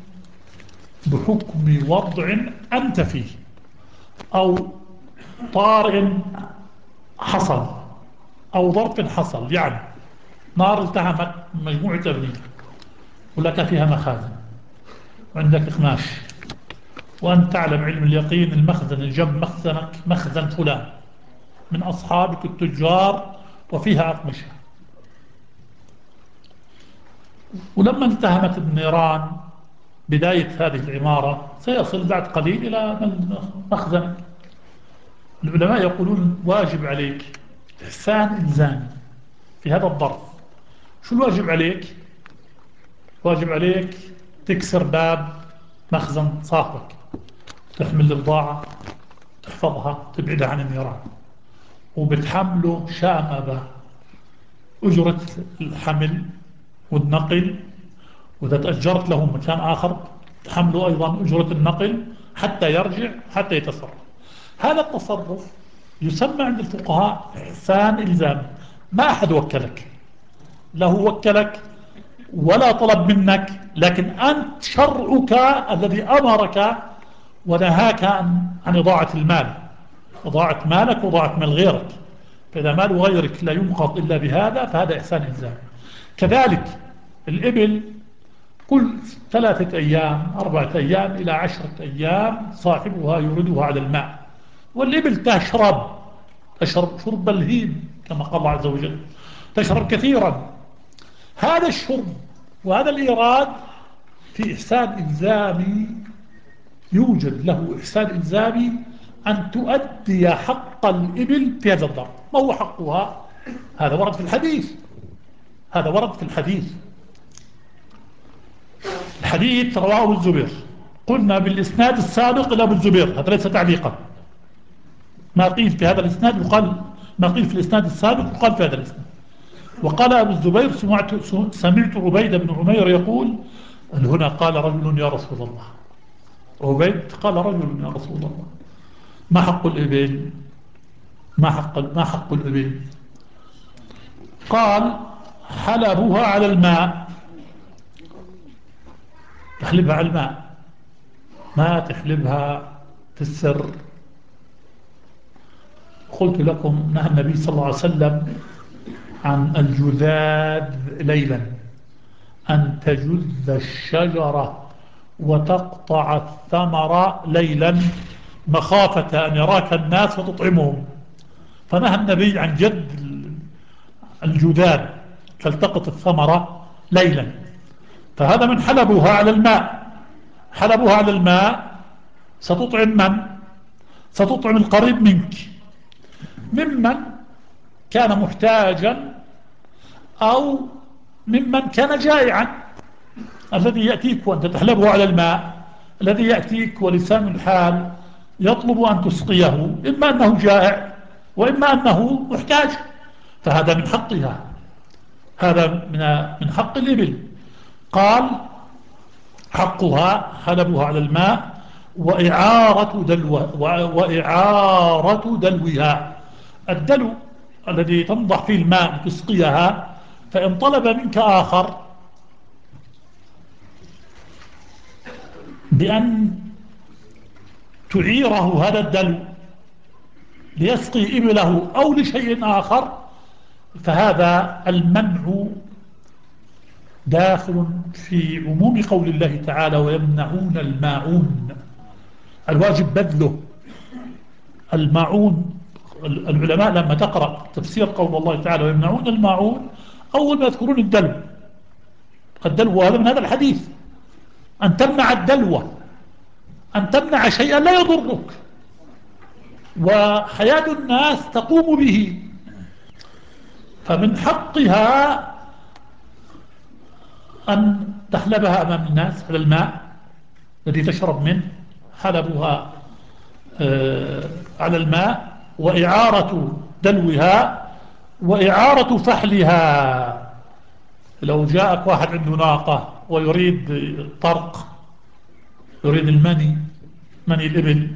بحكم وضع أنت فيه أو طارئ حصل أو ظرف حصل. يعني نار التهمت مجموعة أبنية ولك فيها مخازن وعندك إقماش، وأنت تعلم علم اليقين المخزن الجنب مخزنك مخزن فلان من أصحابك التجار وفيها أقمشة. ولما التهمت النيران بداية هذه العمارة سيصل بعد قليل إلى مخزن. العلماء يقولون واجب عليك إحسان إلزامي في هذا الظرف. شو الواجب عليك؟ واجب عليك تكسر باب مخزن صاحبك، تحمل البضاعة، تحفظها، تبعدها عن النيران، وبتحمله شاء ما باه أجرة الحمل والنقل، وإذا تأجرت له مكان آخر تحمله أيضا أجرة النقل حتى يرجع، حتى يتصرف. هذا التصرف يسمى عند الفقهاء إحسان إلزام. ما أحد وكلك، لا هو وكلك ولا طلب منك، لكن أنت شرعك الذي أمرك ونهاك عن إضاعة المال، إضاعة مالك وإضاعة مال غيرك. فإذا مال غيرك لا ينقض إلا بهذا فهذا إحسان إلزام. كذلك الإبل كل 3 أيام 4 أيام إلى 10 أيام صاحبها يوردها على الماء، والإبل تشرب شرب الهيم كما قال الله عز وجل، تشرب كثيرا. هذا الشرب وهذا الإيراد في إحسان إلزامي، يوجد له إحسان إلزامي أن تؤدي حق الإبل في هذا الضرب. ما هو حقها؟ هذا ورد في الحديث، هذا ورد في الحديث. الحديث رواه الزبير، قلنا بالإسناد السابق إلى أبو الزبير، هذا ليس تعليقا. ما قيل في هذا الإسناد يقال، ما قيل في الإسناد السابق يقال في هذا الإسناد. وقال أبو الزبير سمعت عبيد بن عمير يقول، هنا قال رجل يا رسول الله، عبيد قال رجل يا رسول الله ما حق الإبل؟ ما حق الإبل؟ قال حلبها على الماء، تحلبها على الماء، ما تحلبها في السر. قلت لكم نهى النبي صلى الله عليه وسلم عن الجذاذ ليلا، أن تجذ الشجرة وتقطع الثمر ليلا مخافة أن يراك الناس وتطعمهم. فنهى النبي عن جد الجذاذ، تلتقط الثمرة ليلا. فهذا من حلبها على الماء. حلبها على الماء ستطعم من؟ ستطعم القريب منك، ممن كان محتاجا أو ممن كان جائعا. الذي يأتيك وأنت تحلبه على الماء، الذي يأتيك ولسان الحال يطلب أن تسقيه، إما أنه جائع وإما أنه محتاج، فهذا من حقها، هذا من حق الإبل. قال حقها حلبها على الماء وإعارة دلوها. الدلو الذي تنضح فيه الماء لتسقيها، فإن طلب منك آخر بأن تعيره هذا الدلو ليسقي إبله أو لشيء آخر، فهذا المنع داخل في عموم قول الله تعالى ويمنعون الماعون، الواجب بذله. الماعون، العلماء لما تقرأ تفسير قول الله تعالى ويمنعون الماعون، أول ما يذكرون الدلو هذا من هذا الحديث، أن تمنع الدلوة، أن تمنع شيئا لا يضرك وحياة الناس تقوم به. فمن حقها أن تحلبها أمام الناس على الماء الذي تشرب منه، حلبها على الماء، وإعارة دلوها، وإعارة فحلها. لو جاءك واحد عنده ناقة ويريد طرق، يريد مني الإبل،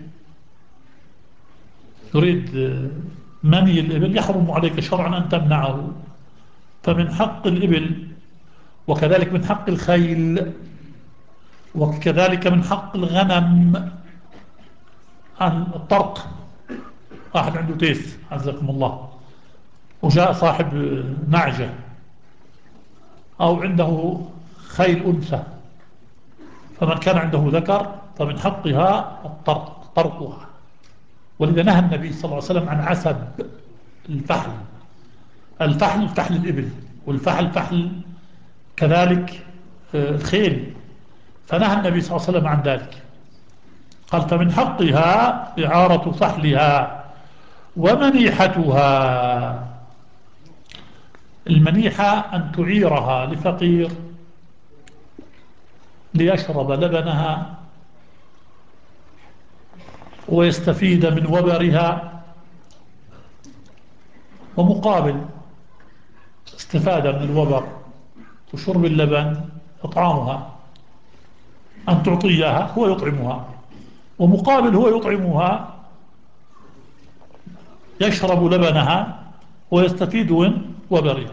يريد مني الإبل، يحرم عليك شرعا أن تمنعه. فمن حق الإبل، وكذلك من حق الخيل، وكذلك من حق الغنم عن الطرق. واحد عنده تيس عزكم الله، وجاء صاحب نعجة أو عنده خيل أنثى، فمن كان عنده ذكر فمن حقها طرقها. ولذا نهى النبي صلى الله عليه وسلم عن عسب الفحل. الفحل الإبل، والفحل فحل كذلك الخيل. فنهى النبي صلى الله عليه وسلم عن ذلك. قال فمن حقها إعارة فحلها ومنيحتها. المنيحة أن تعيرها لفقير ليشرب لبنها ويستفيد من وبرها، ومقابل استفادة من الوبر وشرب اللبن إطعامها، أن تعطيها هو يطعمها، ومقابل هو يطعمها يشرب لبنها ويستفيد من وبرها.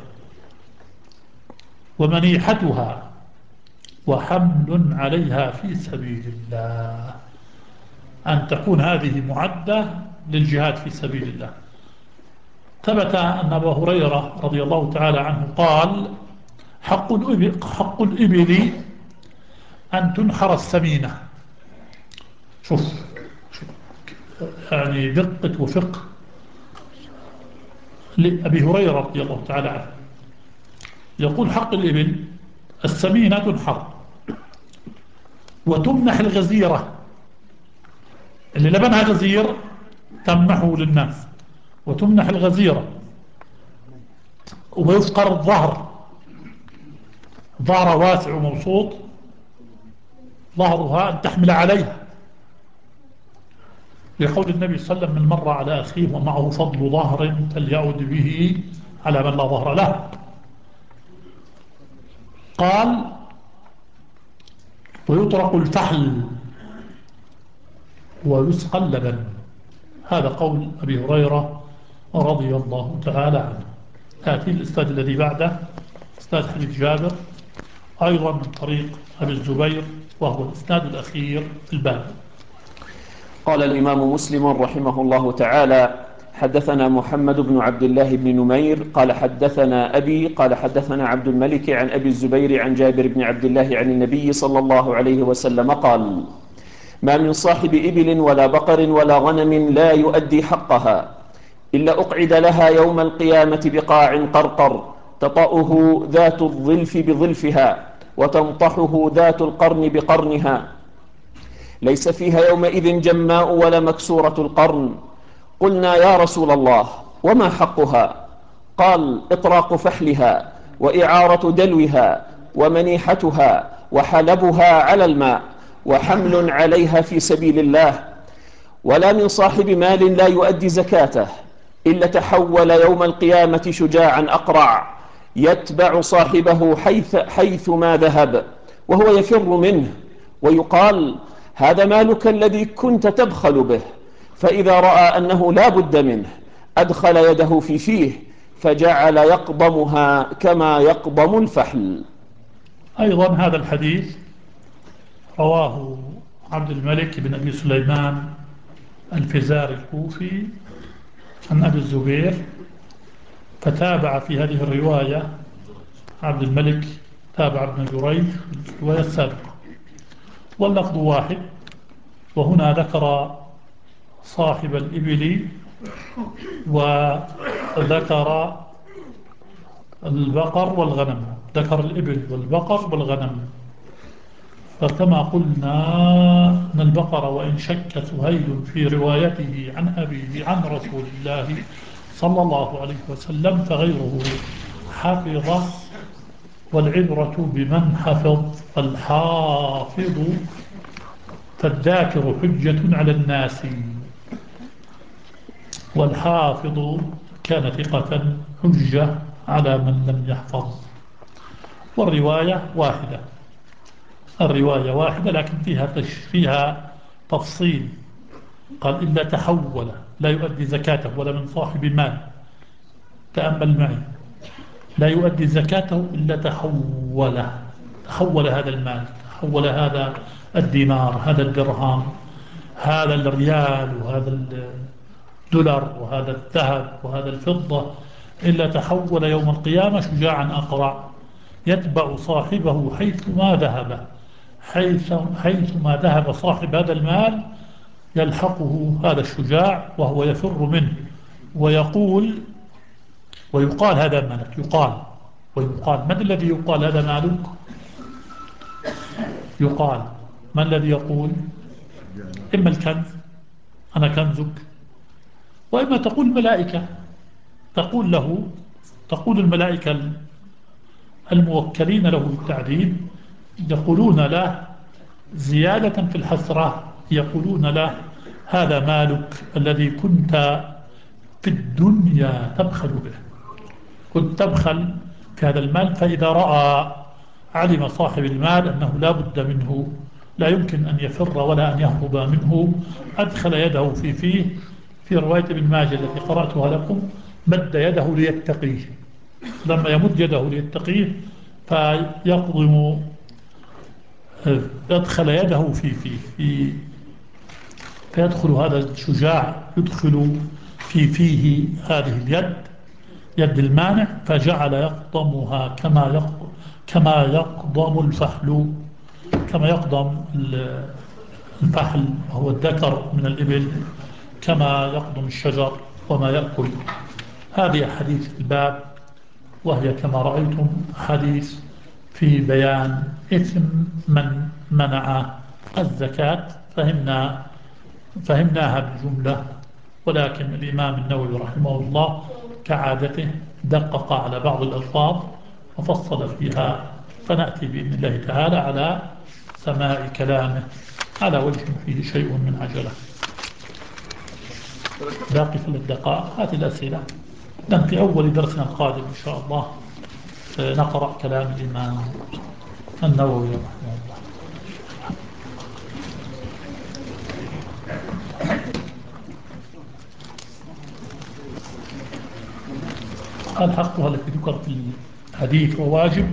ومنيحتها وحمل عليها في سبيل الله، أن تكون هذه معدة للجهاد في سبيل الله. ثبت أن أبا هريرة رضي الله تعالى عنه قال حق الإبل أن تنحر السمينة. شوف يعني دقة وفقه لأبي هريرة رضي الله تعالى عنه، يقول حق الإبل السمينة تنحر وتمنح الغزيرة، اللي لبنها غزير تمنحه للناس، وتمنح الغزيرة، ويذكر ظهر واسع ومبسوط، ظهرها أن تحمل عليها، لقول النبي صلى الله عليه وسلم من مر على أخيه ومعه فضل ظهر فليعد به على من لا ظهر له. قال ويطرق الفحل ويسقى اللبن. هذا قول أبي هريرة رضي الله تعالى عنه. آتي الإسناد الذي بعده إسناد حديث جابر أيضا من طريق أبي الزبير، وهو الإسناد الأخير في الباب. قال الإمام مسلم رحمه الله تعالى: حدثنا محمد بن عبد الله بن نمير قال حدثنا أبي قال حدثنا عبد الملك عن أبي الزبير عن جابر بن عبد الله عن النبي صلى الله عليه وسلم قال: ما من صاحب إبل ولا بقر ولا غنم لا يؤدي حقها إلا أقعد لها يوم القيامة بقاع قرقر تطأه ذات الظلف بظلفها وتنطحه ذات القرن بقرنها، ليس فيها يومئذ جماء ولا مكسورة القرن. قلنا يا رسول الله وما حقها؟ قال: إطراق فحلها وإعارة دلوها ومنيحتها وحلبها على الماء وحمل عليها في سبيل الله. ولا من صاحب مال لا يؤدي زكاته إلا تحول يوم القيامة شجاعا أقرع يتبع صاحبه حيث ما ذهب وهو يفر منه، ويقال: هذا مالك الذي كنت تبخل به. فإذا رأى أنه لا بد منه أدخل يده في فيه فجعل يقضمها كما يقضم الفحل. أيضا هذا الحديث رواه عبد الملك بن أبي سليمان الفزاري الكوفي عن أبي الزبير، فتابع في هذه الرواية عبد الملك، تابع ابن جريج في الرواية السابقة، واللفظ واحد. وهنا ذكر صاحب الإبل وذكر البقر والغنم، ذكر الإبل والبقر والغنم. فكما قلنا أن البقر وإن شك سهيل في روايته عن أبيه عن رسول الله صلى الله عليه وسلم فغيره حفظ، والعبرة بمن حفظ. فالحافظ فالذاكر حجة على الناس، والحافظ كان ثقة حجة على من لم يحفظ. والرواية واحدة، الرواية واحدة لكن فيها تفصيل. قال إلا تحول لا يؤدي زكاته ولا من صاحب مال، تأمل معي، لا يؤدي زكاته إلا تحول هذا المال، تحول هذا الدينار، هذا الدرهم، هذا الريال، وهذا الدولار، وهذا الذهب، وهذا الفضة، إلا تحول يوم القيامة شجاعا أقرع يتبع صاحبه حيث ما ذهب. حيث ما ذهب صاحب هذا المال يلحقه هذا الشجاع وهو يفر منه، ويقال هذا مالك، ويقال من الذي يقال هذا مالك؟ يقال ما الذي يقول؟ إما الكنز، أنا كنزك، وإما تقول الملائكة، تقول له، تقول الملائكة الموكلين له بالتعذيب يقولون له زيادة في الحسرة، يقولون له هذا مالك الذي كنت في الدنيا تبخل به، كنت تبخل في هذا المال، فإذا رأى علم صاحب المال أنه لا بد منه، لا يمكن أن يفر ولا أن يهرب منه، أدخل يده في فيه. في رواية ابن ماجه التي قرأتها لكم مد يده ليتقيه، لما يمد يده ليتقيه فيقضم، يدخل يده في فيدخل هذا الشجاع يدخل في فيه هذه اليد، يد المانع، فجعل يقضمها كما يقضم الفحل، كما يقضم الفحل وهو الذكر من الإبل، كما يقضم الشجر وما يأكل. هذه حديث الباب، وهي كما رأيتم حديث في بيان إثم من منع الزكاة. فهمناها بالجملة، ولكن الإمام النووي رحمه الله كعادته دقق على بعض الألفاظ وفصل فيها، فنأتي بإذن الله تعالى على سماع كلامه على وجه فيه شيء من عجلة. باقي 3 دقائق، هذه الأسئلة. إذن في أول درسنا القادم إن شاء الله نقرأ كلام الإمام النووي رحمه الله. الحق التي ذكر في الحديث وواجب،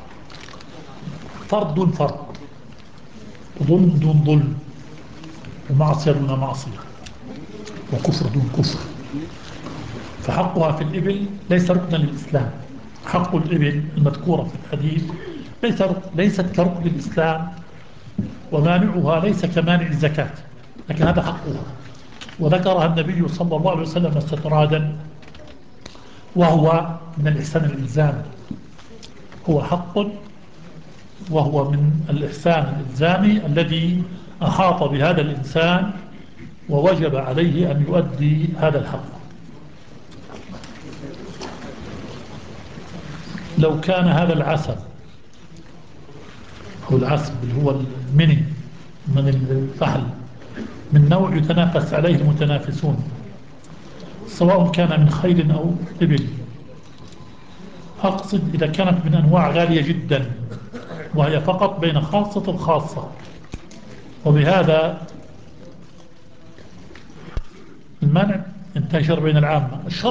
فرض فرض، ظلم دون ظلم، ومعصية دون معصية، وكفر دون كفر. فحقها في الإبل ليس ركنا للإسلام، حق الإبل المذكورة في الحديث ليست كركن الإسلام، ومانعها ليس كمانع الزكاة، لكن هذا حقها، وذكرها النبي صلى الله عليه وسلم استطرادا، وهو من الإحسان الإلزامي، هو حق، وهو من الإحسان الإلزامي الذي أحاط بهذا الإنسان ووجب عليه أن يؤدي هذا الحق. لو كان هذا العسل أو العسب اللي هو المني من الفحل من نوع يتنافس عليه المتنافسون، سواء كان من خيل أو إبل، أقصد إذا كانت من أنواع غالية جدا وهي فقط بين خاصة الخاصة، وبهذا المنع انتشر بين العامة. الشرع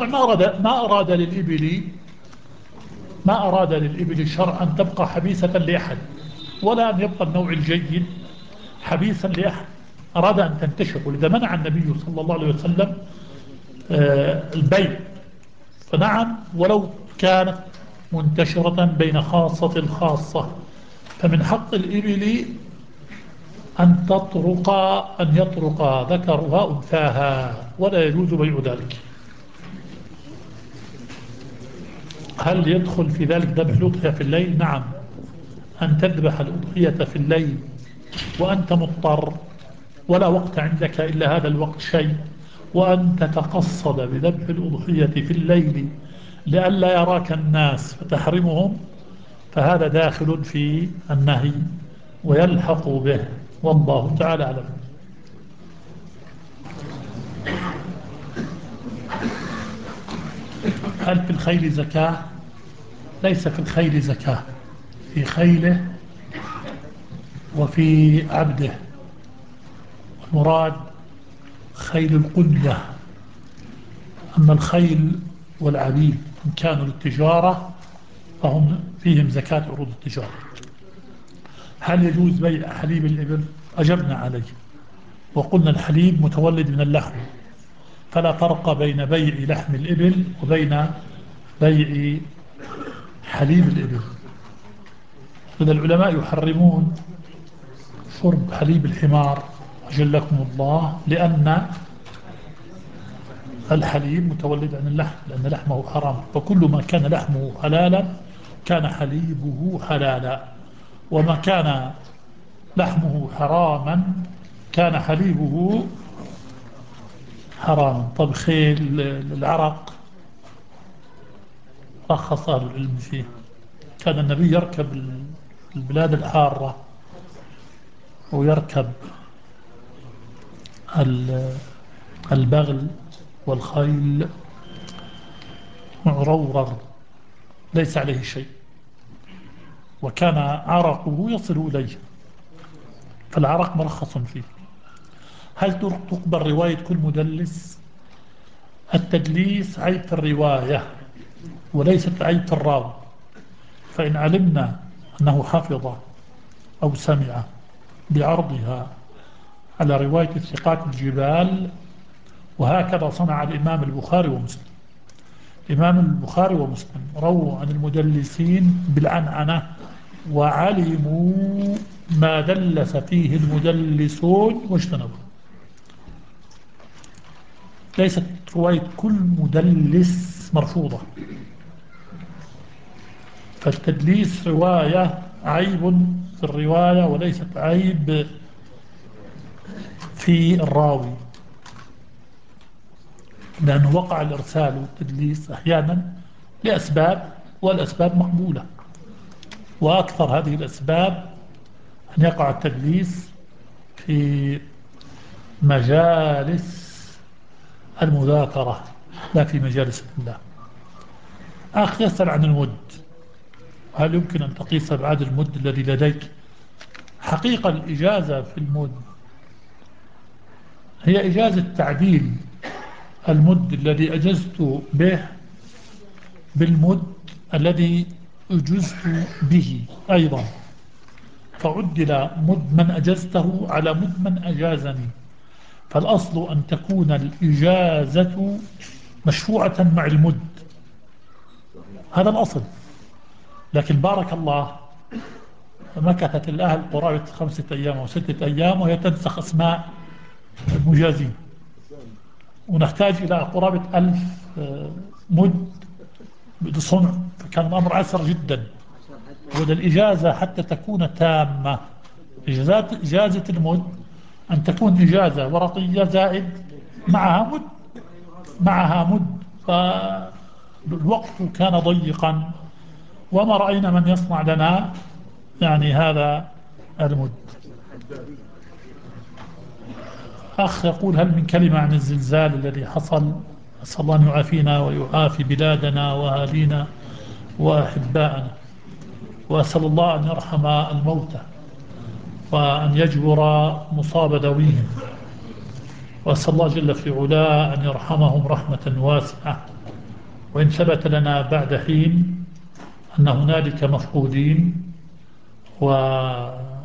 ما أراد للإبل الشرع أن تبقى حبيسة لأحد، ولا أن يبقى النوع الجيد حبيسا لأحد، أراد أن تنتشر، ولذا منع النبي صلى الله عليه وسلم البيع. فنعم، ولو كانت منتشرة بين خاصة الخاصة، فمن حق الإبل أن يطرق ذكرها أنثاها، ولا يجوز بيع ذلك. هل يدخل في ذلك ذبح الأضحية في الليل؟ نعم، أن تذبح الأضحية في الليل وأنت مضطر ولا وقت عندك إلا هذا الوقت شيء، وأن تتقصد بذبح الأضحية في الليل لئلا يراك الناس فتحرمهم، فهذا داخل في النهي ويلحق به، والله تعالى أعلم. هل في الخيل زكاة؟ ليس في الخيل زكاة، في خيله وفي عبده، المراد خيل القنية. أما الخيل والعبيد إن كانوا للتجارة فهم فيهم زكاة عروض التجارة. هل يجوز بيع حليب الإبل؟ أجبنا عليه وقلنا الحليب متولد من اللحم، فلا فرق بين بيع لحم الإبل وبين بيع حليب الإبل. إذا العلماء يحرمون شرب حليب الحمار أجلكم الله، لأن الحليب متولد عن اللحم، لأن لحمه حرام، فكل ما كان لحمه حلالا كان حليبه حلالا، وما كان لحمه حراما كان حليبه حراما. طب خيل العرق رخص أهل العلم فيه. كان النبي يركب البلاد الحارة، ويركب البغل والخيل معرورا ليس عليه شيء، وكان عرقه يصل إليه، فالعرق مرخص فيه. هل تقبل رواية كل مدلس؟ التدليس عيب في الرواية وليست عيب في الراوي. فإن علمنا أنه حفظ أو سمع بعرضها على رواية الثقات الجبال، وهكذا صنع الإمام البخاري ومسلم. الإمام البخاري ومسلم رووا عن المدلسين بالعنعنة، وعلموا ما دلس فيه المدلسون واجتنبوا. ليست رواية كل مدلس مرفوضة، فالتدليس رواية عيب في الرواية وليست عيب في الراوي، لأنه وقع الإرسال والتدليس أحيانا لأسباب، والأسباب مقبولة، وأكثر هذه الأسباب أن يقع التدليس في مجالس المذاكرة لا في مجالس الله. أخ يسأل عن المد، هل يمكن أن تقيس أبعاد المد الذي لديك؟ حقيقة الإجازة في المد هي إجازة تعديل المد الذي أجزت به بالمد الذي أجزت به أيضا، فعدل مد من أجزته على مد من أجازني. فالأصل أن تكون الإجازة مشفوعة مع المد، هذا الأصل. لكن بارك الله مكثت الأهل قرابة 5 أيام أو 6 أيام وهي تنسخ أسماء المجازين، ونحتاج إلى قرابة 1000 مد بصنع، فكان الأمر عسر جدا. وإذا الإجازة حتى تكون تامة، إجازة المد أن تكون إجازة ورقية زائد معها مد فالوقت كان ضيقا، وما رأينا من يصنع لنا يعني هذا المد. أخ يقول هل من كلمة عن الزلزال الذي حصل؟ أسأل الله أن يعافينا ويعافي بلادنا وأهالينا وأحباءنا، وأسأل الله أن يرحم الموتى وأن يجبر مصاب ذويهم، وأسأل الله جل في علاه أن يرحمهم رحمة واسعة. وإن ثبت لنا بعد حين أن هنالك مفقودين وماتوا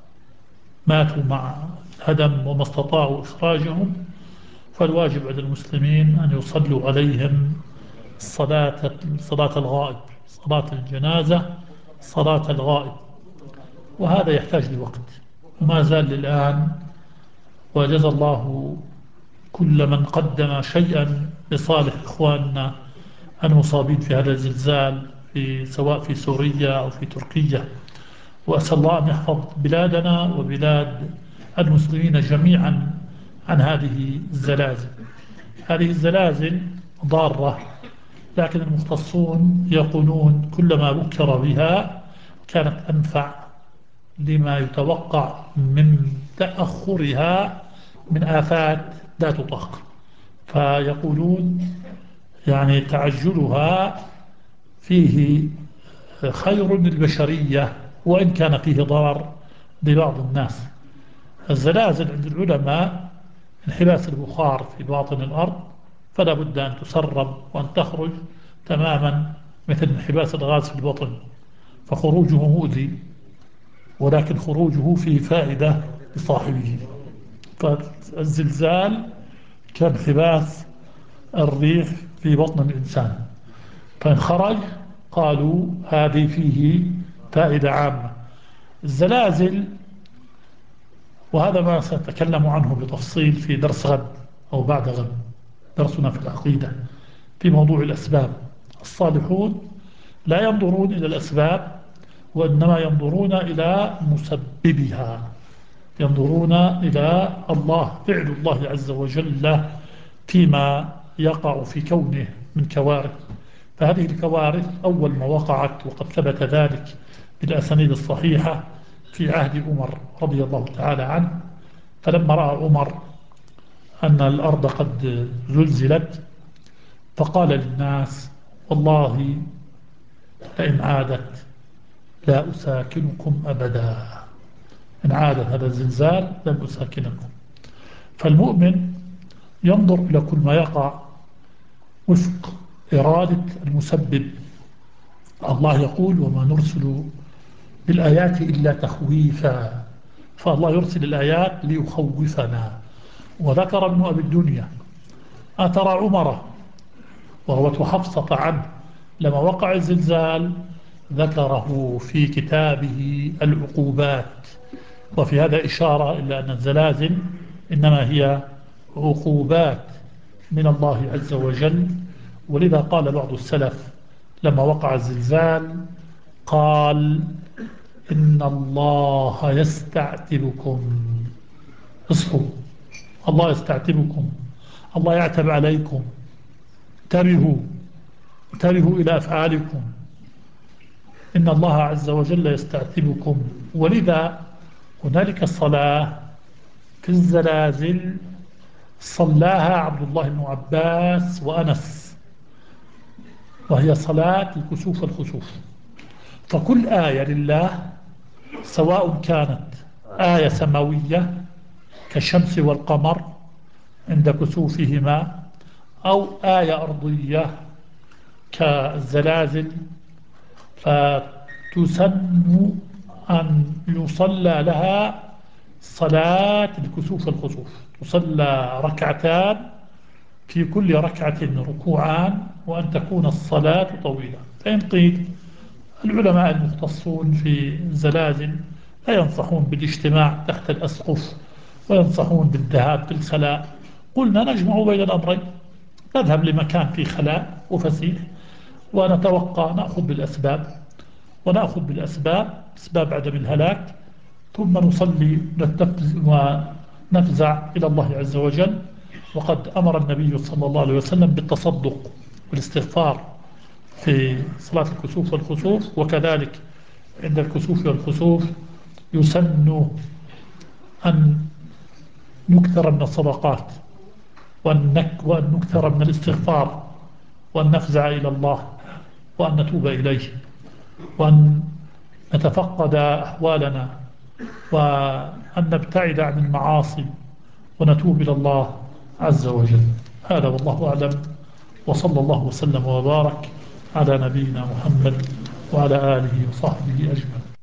مع الهدم وما استطاعوا إخراجهم، فالواجب على المسلمين أن يصلوا عليهم صلاة الغائب، صلاة الجنازة، صلاة الغائب، وهذا يحتاج لوقت وما زال للآن. وجزى الله كل من قدم شيئا لصالح إخواننا المصابين في هذا الزلزال، سواء في سوريا أو في تركيا. وأسأل الله أن يحفظ بلادنا وبلاد المسلمين جميعا عن هذه الزلازل. هذه الزلازل ضارة، لكن المختصون يقولون كلما بكر بها كانت أنفع لما يتوقع من تأخرها من آفات لا تطاق. فيقولون يعني تعجلها فيه خير للبشرية، وإن كان فيه ضرر لبعض الناس. الزلازل عند العلماء انحباس البخار في باطن الأرض، فلا بد أن تسرب وأن تخرج تماما، مثل انحباس الغاز في البطن، فخروجه مؤذي ولكن خروجه فيه فائدة لصاحبه. فالزلزال كانحباس الريح في بطن الإنسان، فإن خرج قالوا هذه فيه فائدة عامة. الزلازل، وهذا ما سأتكلم عنه بتفصيل في درس غد أو بعد غد، درسنا في العقيدة في موضوع الأسباب. الصالحون لا ينظرون إلى الأسباب، وإنما ينظرون إلى مسببها. ينظرون إلى الله، فعل الله عز وجل فيما يقع في كونه من كوارث. فهذه الكوارث أول ما وقعت، وقد ثبت ذلك بالأسانيد الصحيحة، في عهد عمر رضي الله تعالى عنه. فلما رأى عمر أن الأرض قد زلزلت فقال للناس: والله لئن عادت لا أساكنكم أبدا، إن عاد هذا الزلزال لن أساكنكم. فالمؤمن ينظر إلى كل ما يقع وفق إرادة المسبب. الله يقول: وما نرسل بالآيات إلا تخويفا، فالله يرسل الآيات ليخوفنا. وذكر ابن أبي الدنيا أثر عمر وروته حفصة عنه لما وقع الزلزال، ذكره في كتابه العقوبات. وفي هذا إشارة إلى أن الزلازل إنما هي عقوبات من الله عز وجل. ولذا قال بعض السلف لما وقع الزلزال، قال: إن الله يستعتبكم، اصحوا، الله يستعتبكم، الله يعتب عليكم، انتبهوا، انتبهوا إلى أفعالكم، إن الله عز وجل يستعتبكم. ولذا هنالك صلاة في الزلازل صلاها عبد الله بن عباس وأنس، وهي صلاة الكسوف والخسوف. فكل آية لله، سواء كانت آية سماوية كالشمس والقمر عند كسوفهما، أو آية أرضية كالزلازل، فتسن أن يصلى لها صلاة الكسوف والخسوف. تصلى ركعتان، في كل ركعة ركوعان، وأن تكون الصلاة طويلة. فإن قيل العلماء المختصون في الزلازل لا ينصحون بالاجتماع تحت الأسقف، وينصحون بالذهاب في الخلاء. قلنا نجمع بين الأمرين، نذهب لمكان فيه خلاء وفسيح، ونتوقع نأخذ بالأسباب، ونأخذ بالأسباب أسباب عدم الهلاك، ثم نصلي ونفزع إلى الله عز وجل. وقد أمر النبي صلى الله عليه وسلم بالتصدق والاستغفار في صلاة الكسوف والخسوف. وكذلك عند الكسوف والخسوف يسن أن نكثر من الصدقات، وأن نكثر من الاستغفار، وأن نفزع إلى الله، وأن نتوب إليه، وأن نتفقد أحوالنا، وأن نبتعد عن المعاصي، ونتوب إلى الله عز وجل. هذا والله أعلم، وصلى الله وسلم وبارك على نبينا محمد وعلى آله وصحبه أجمعين.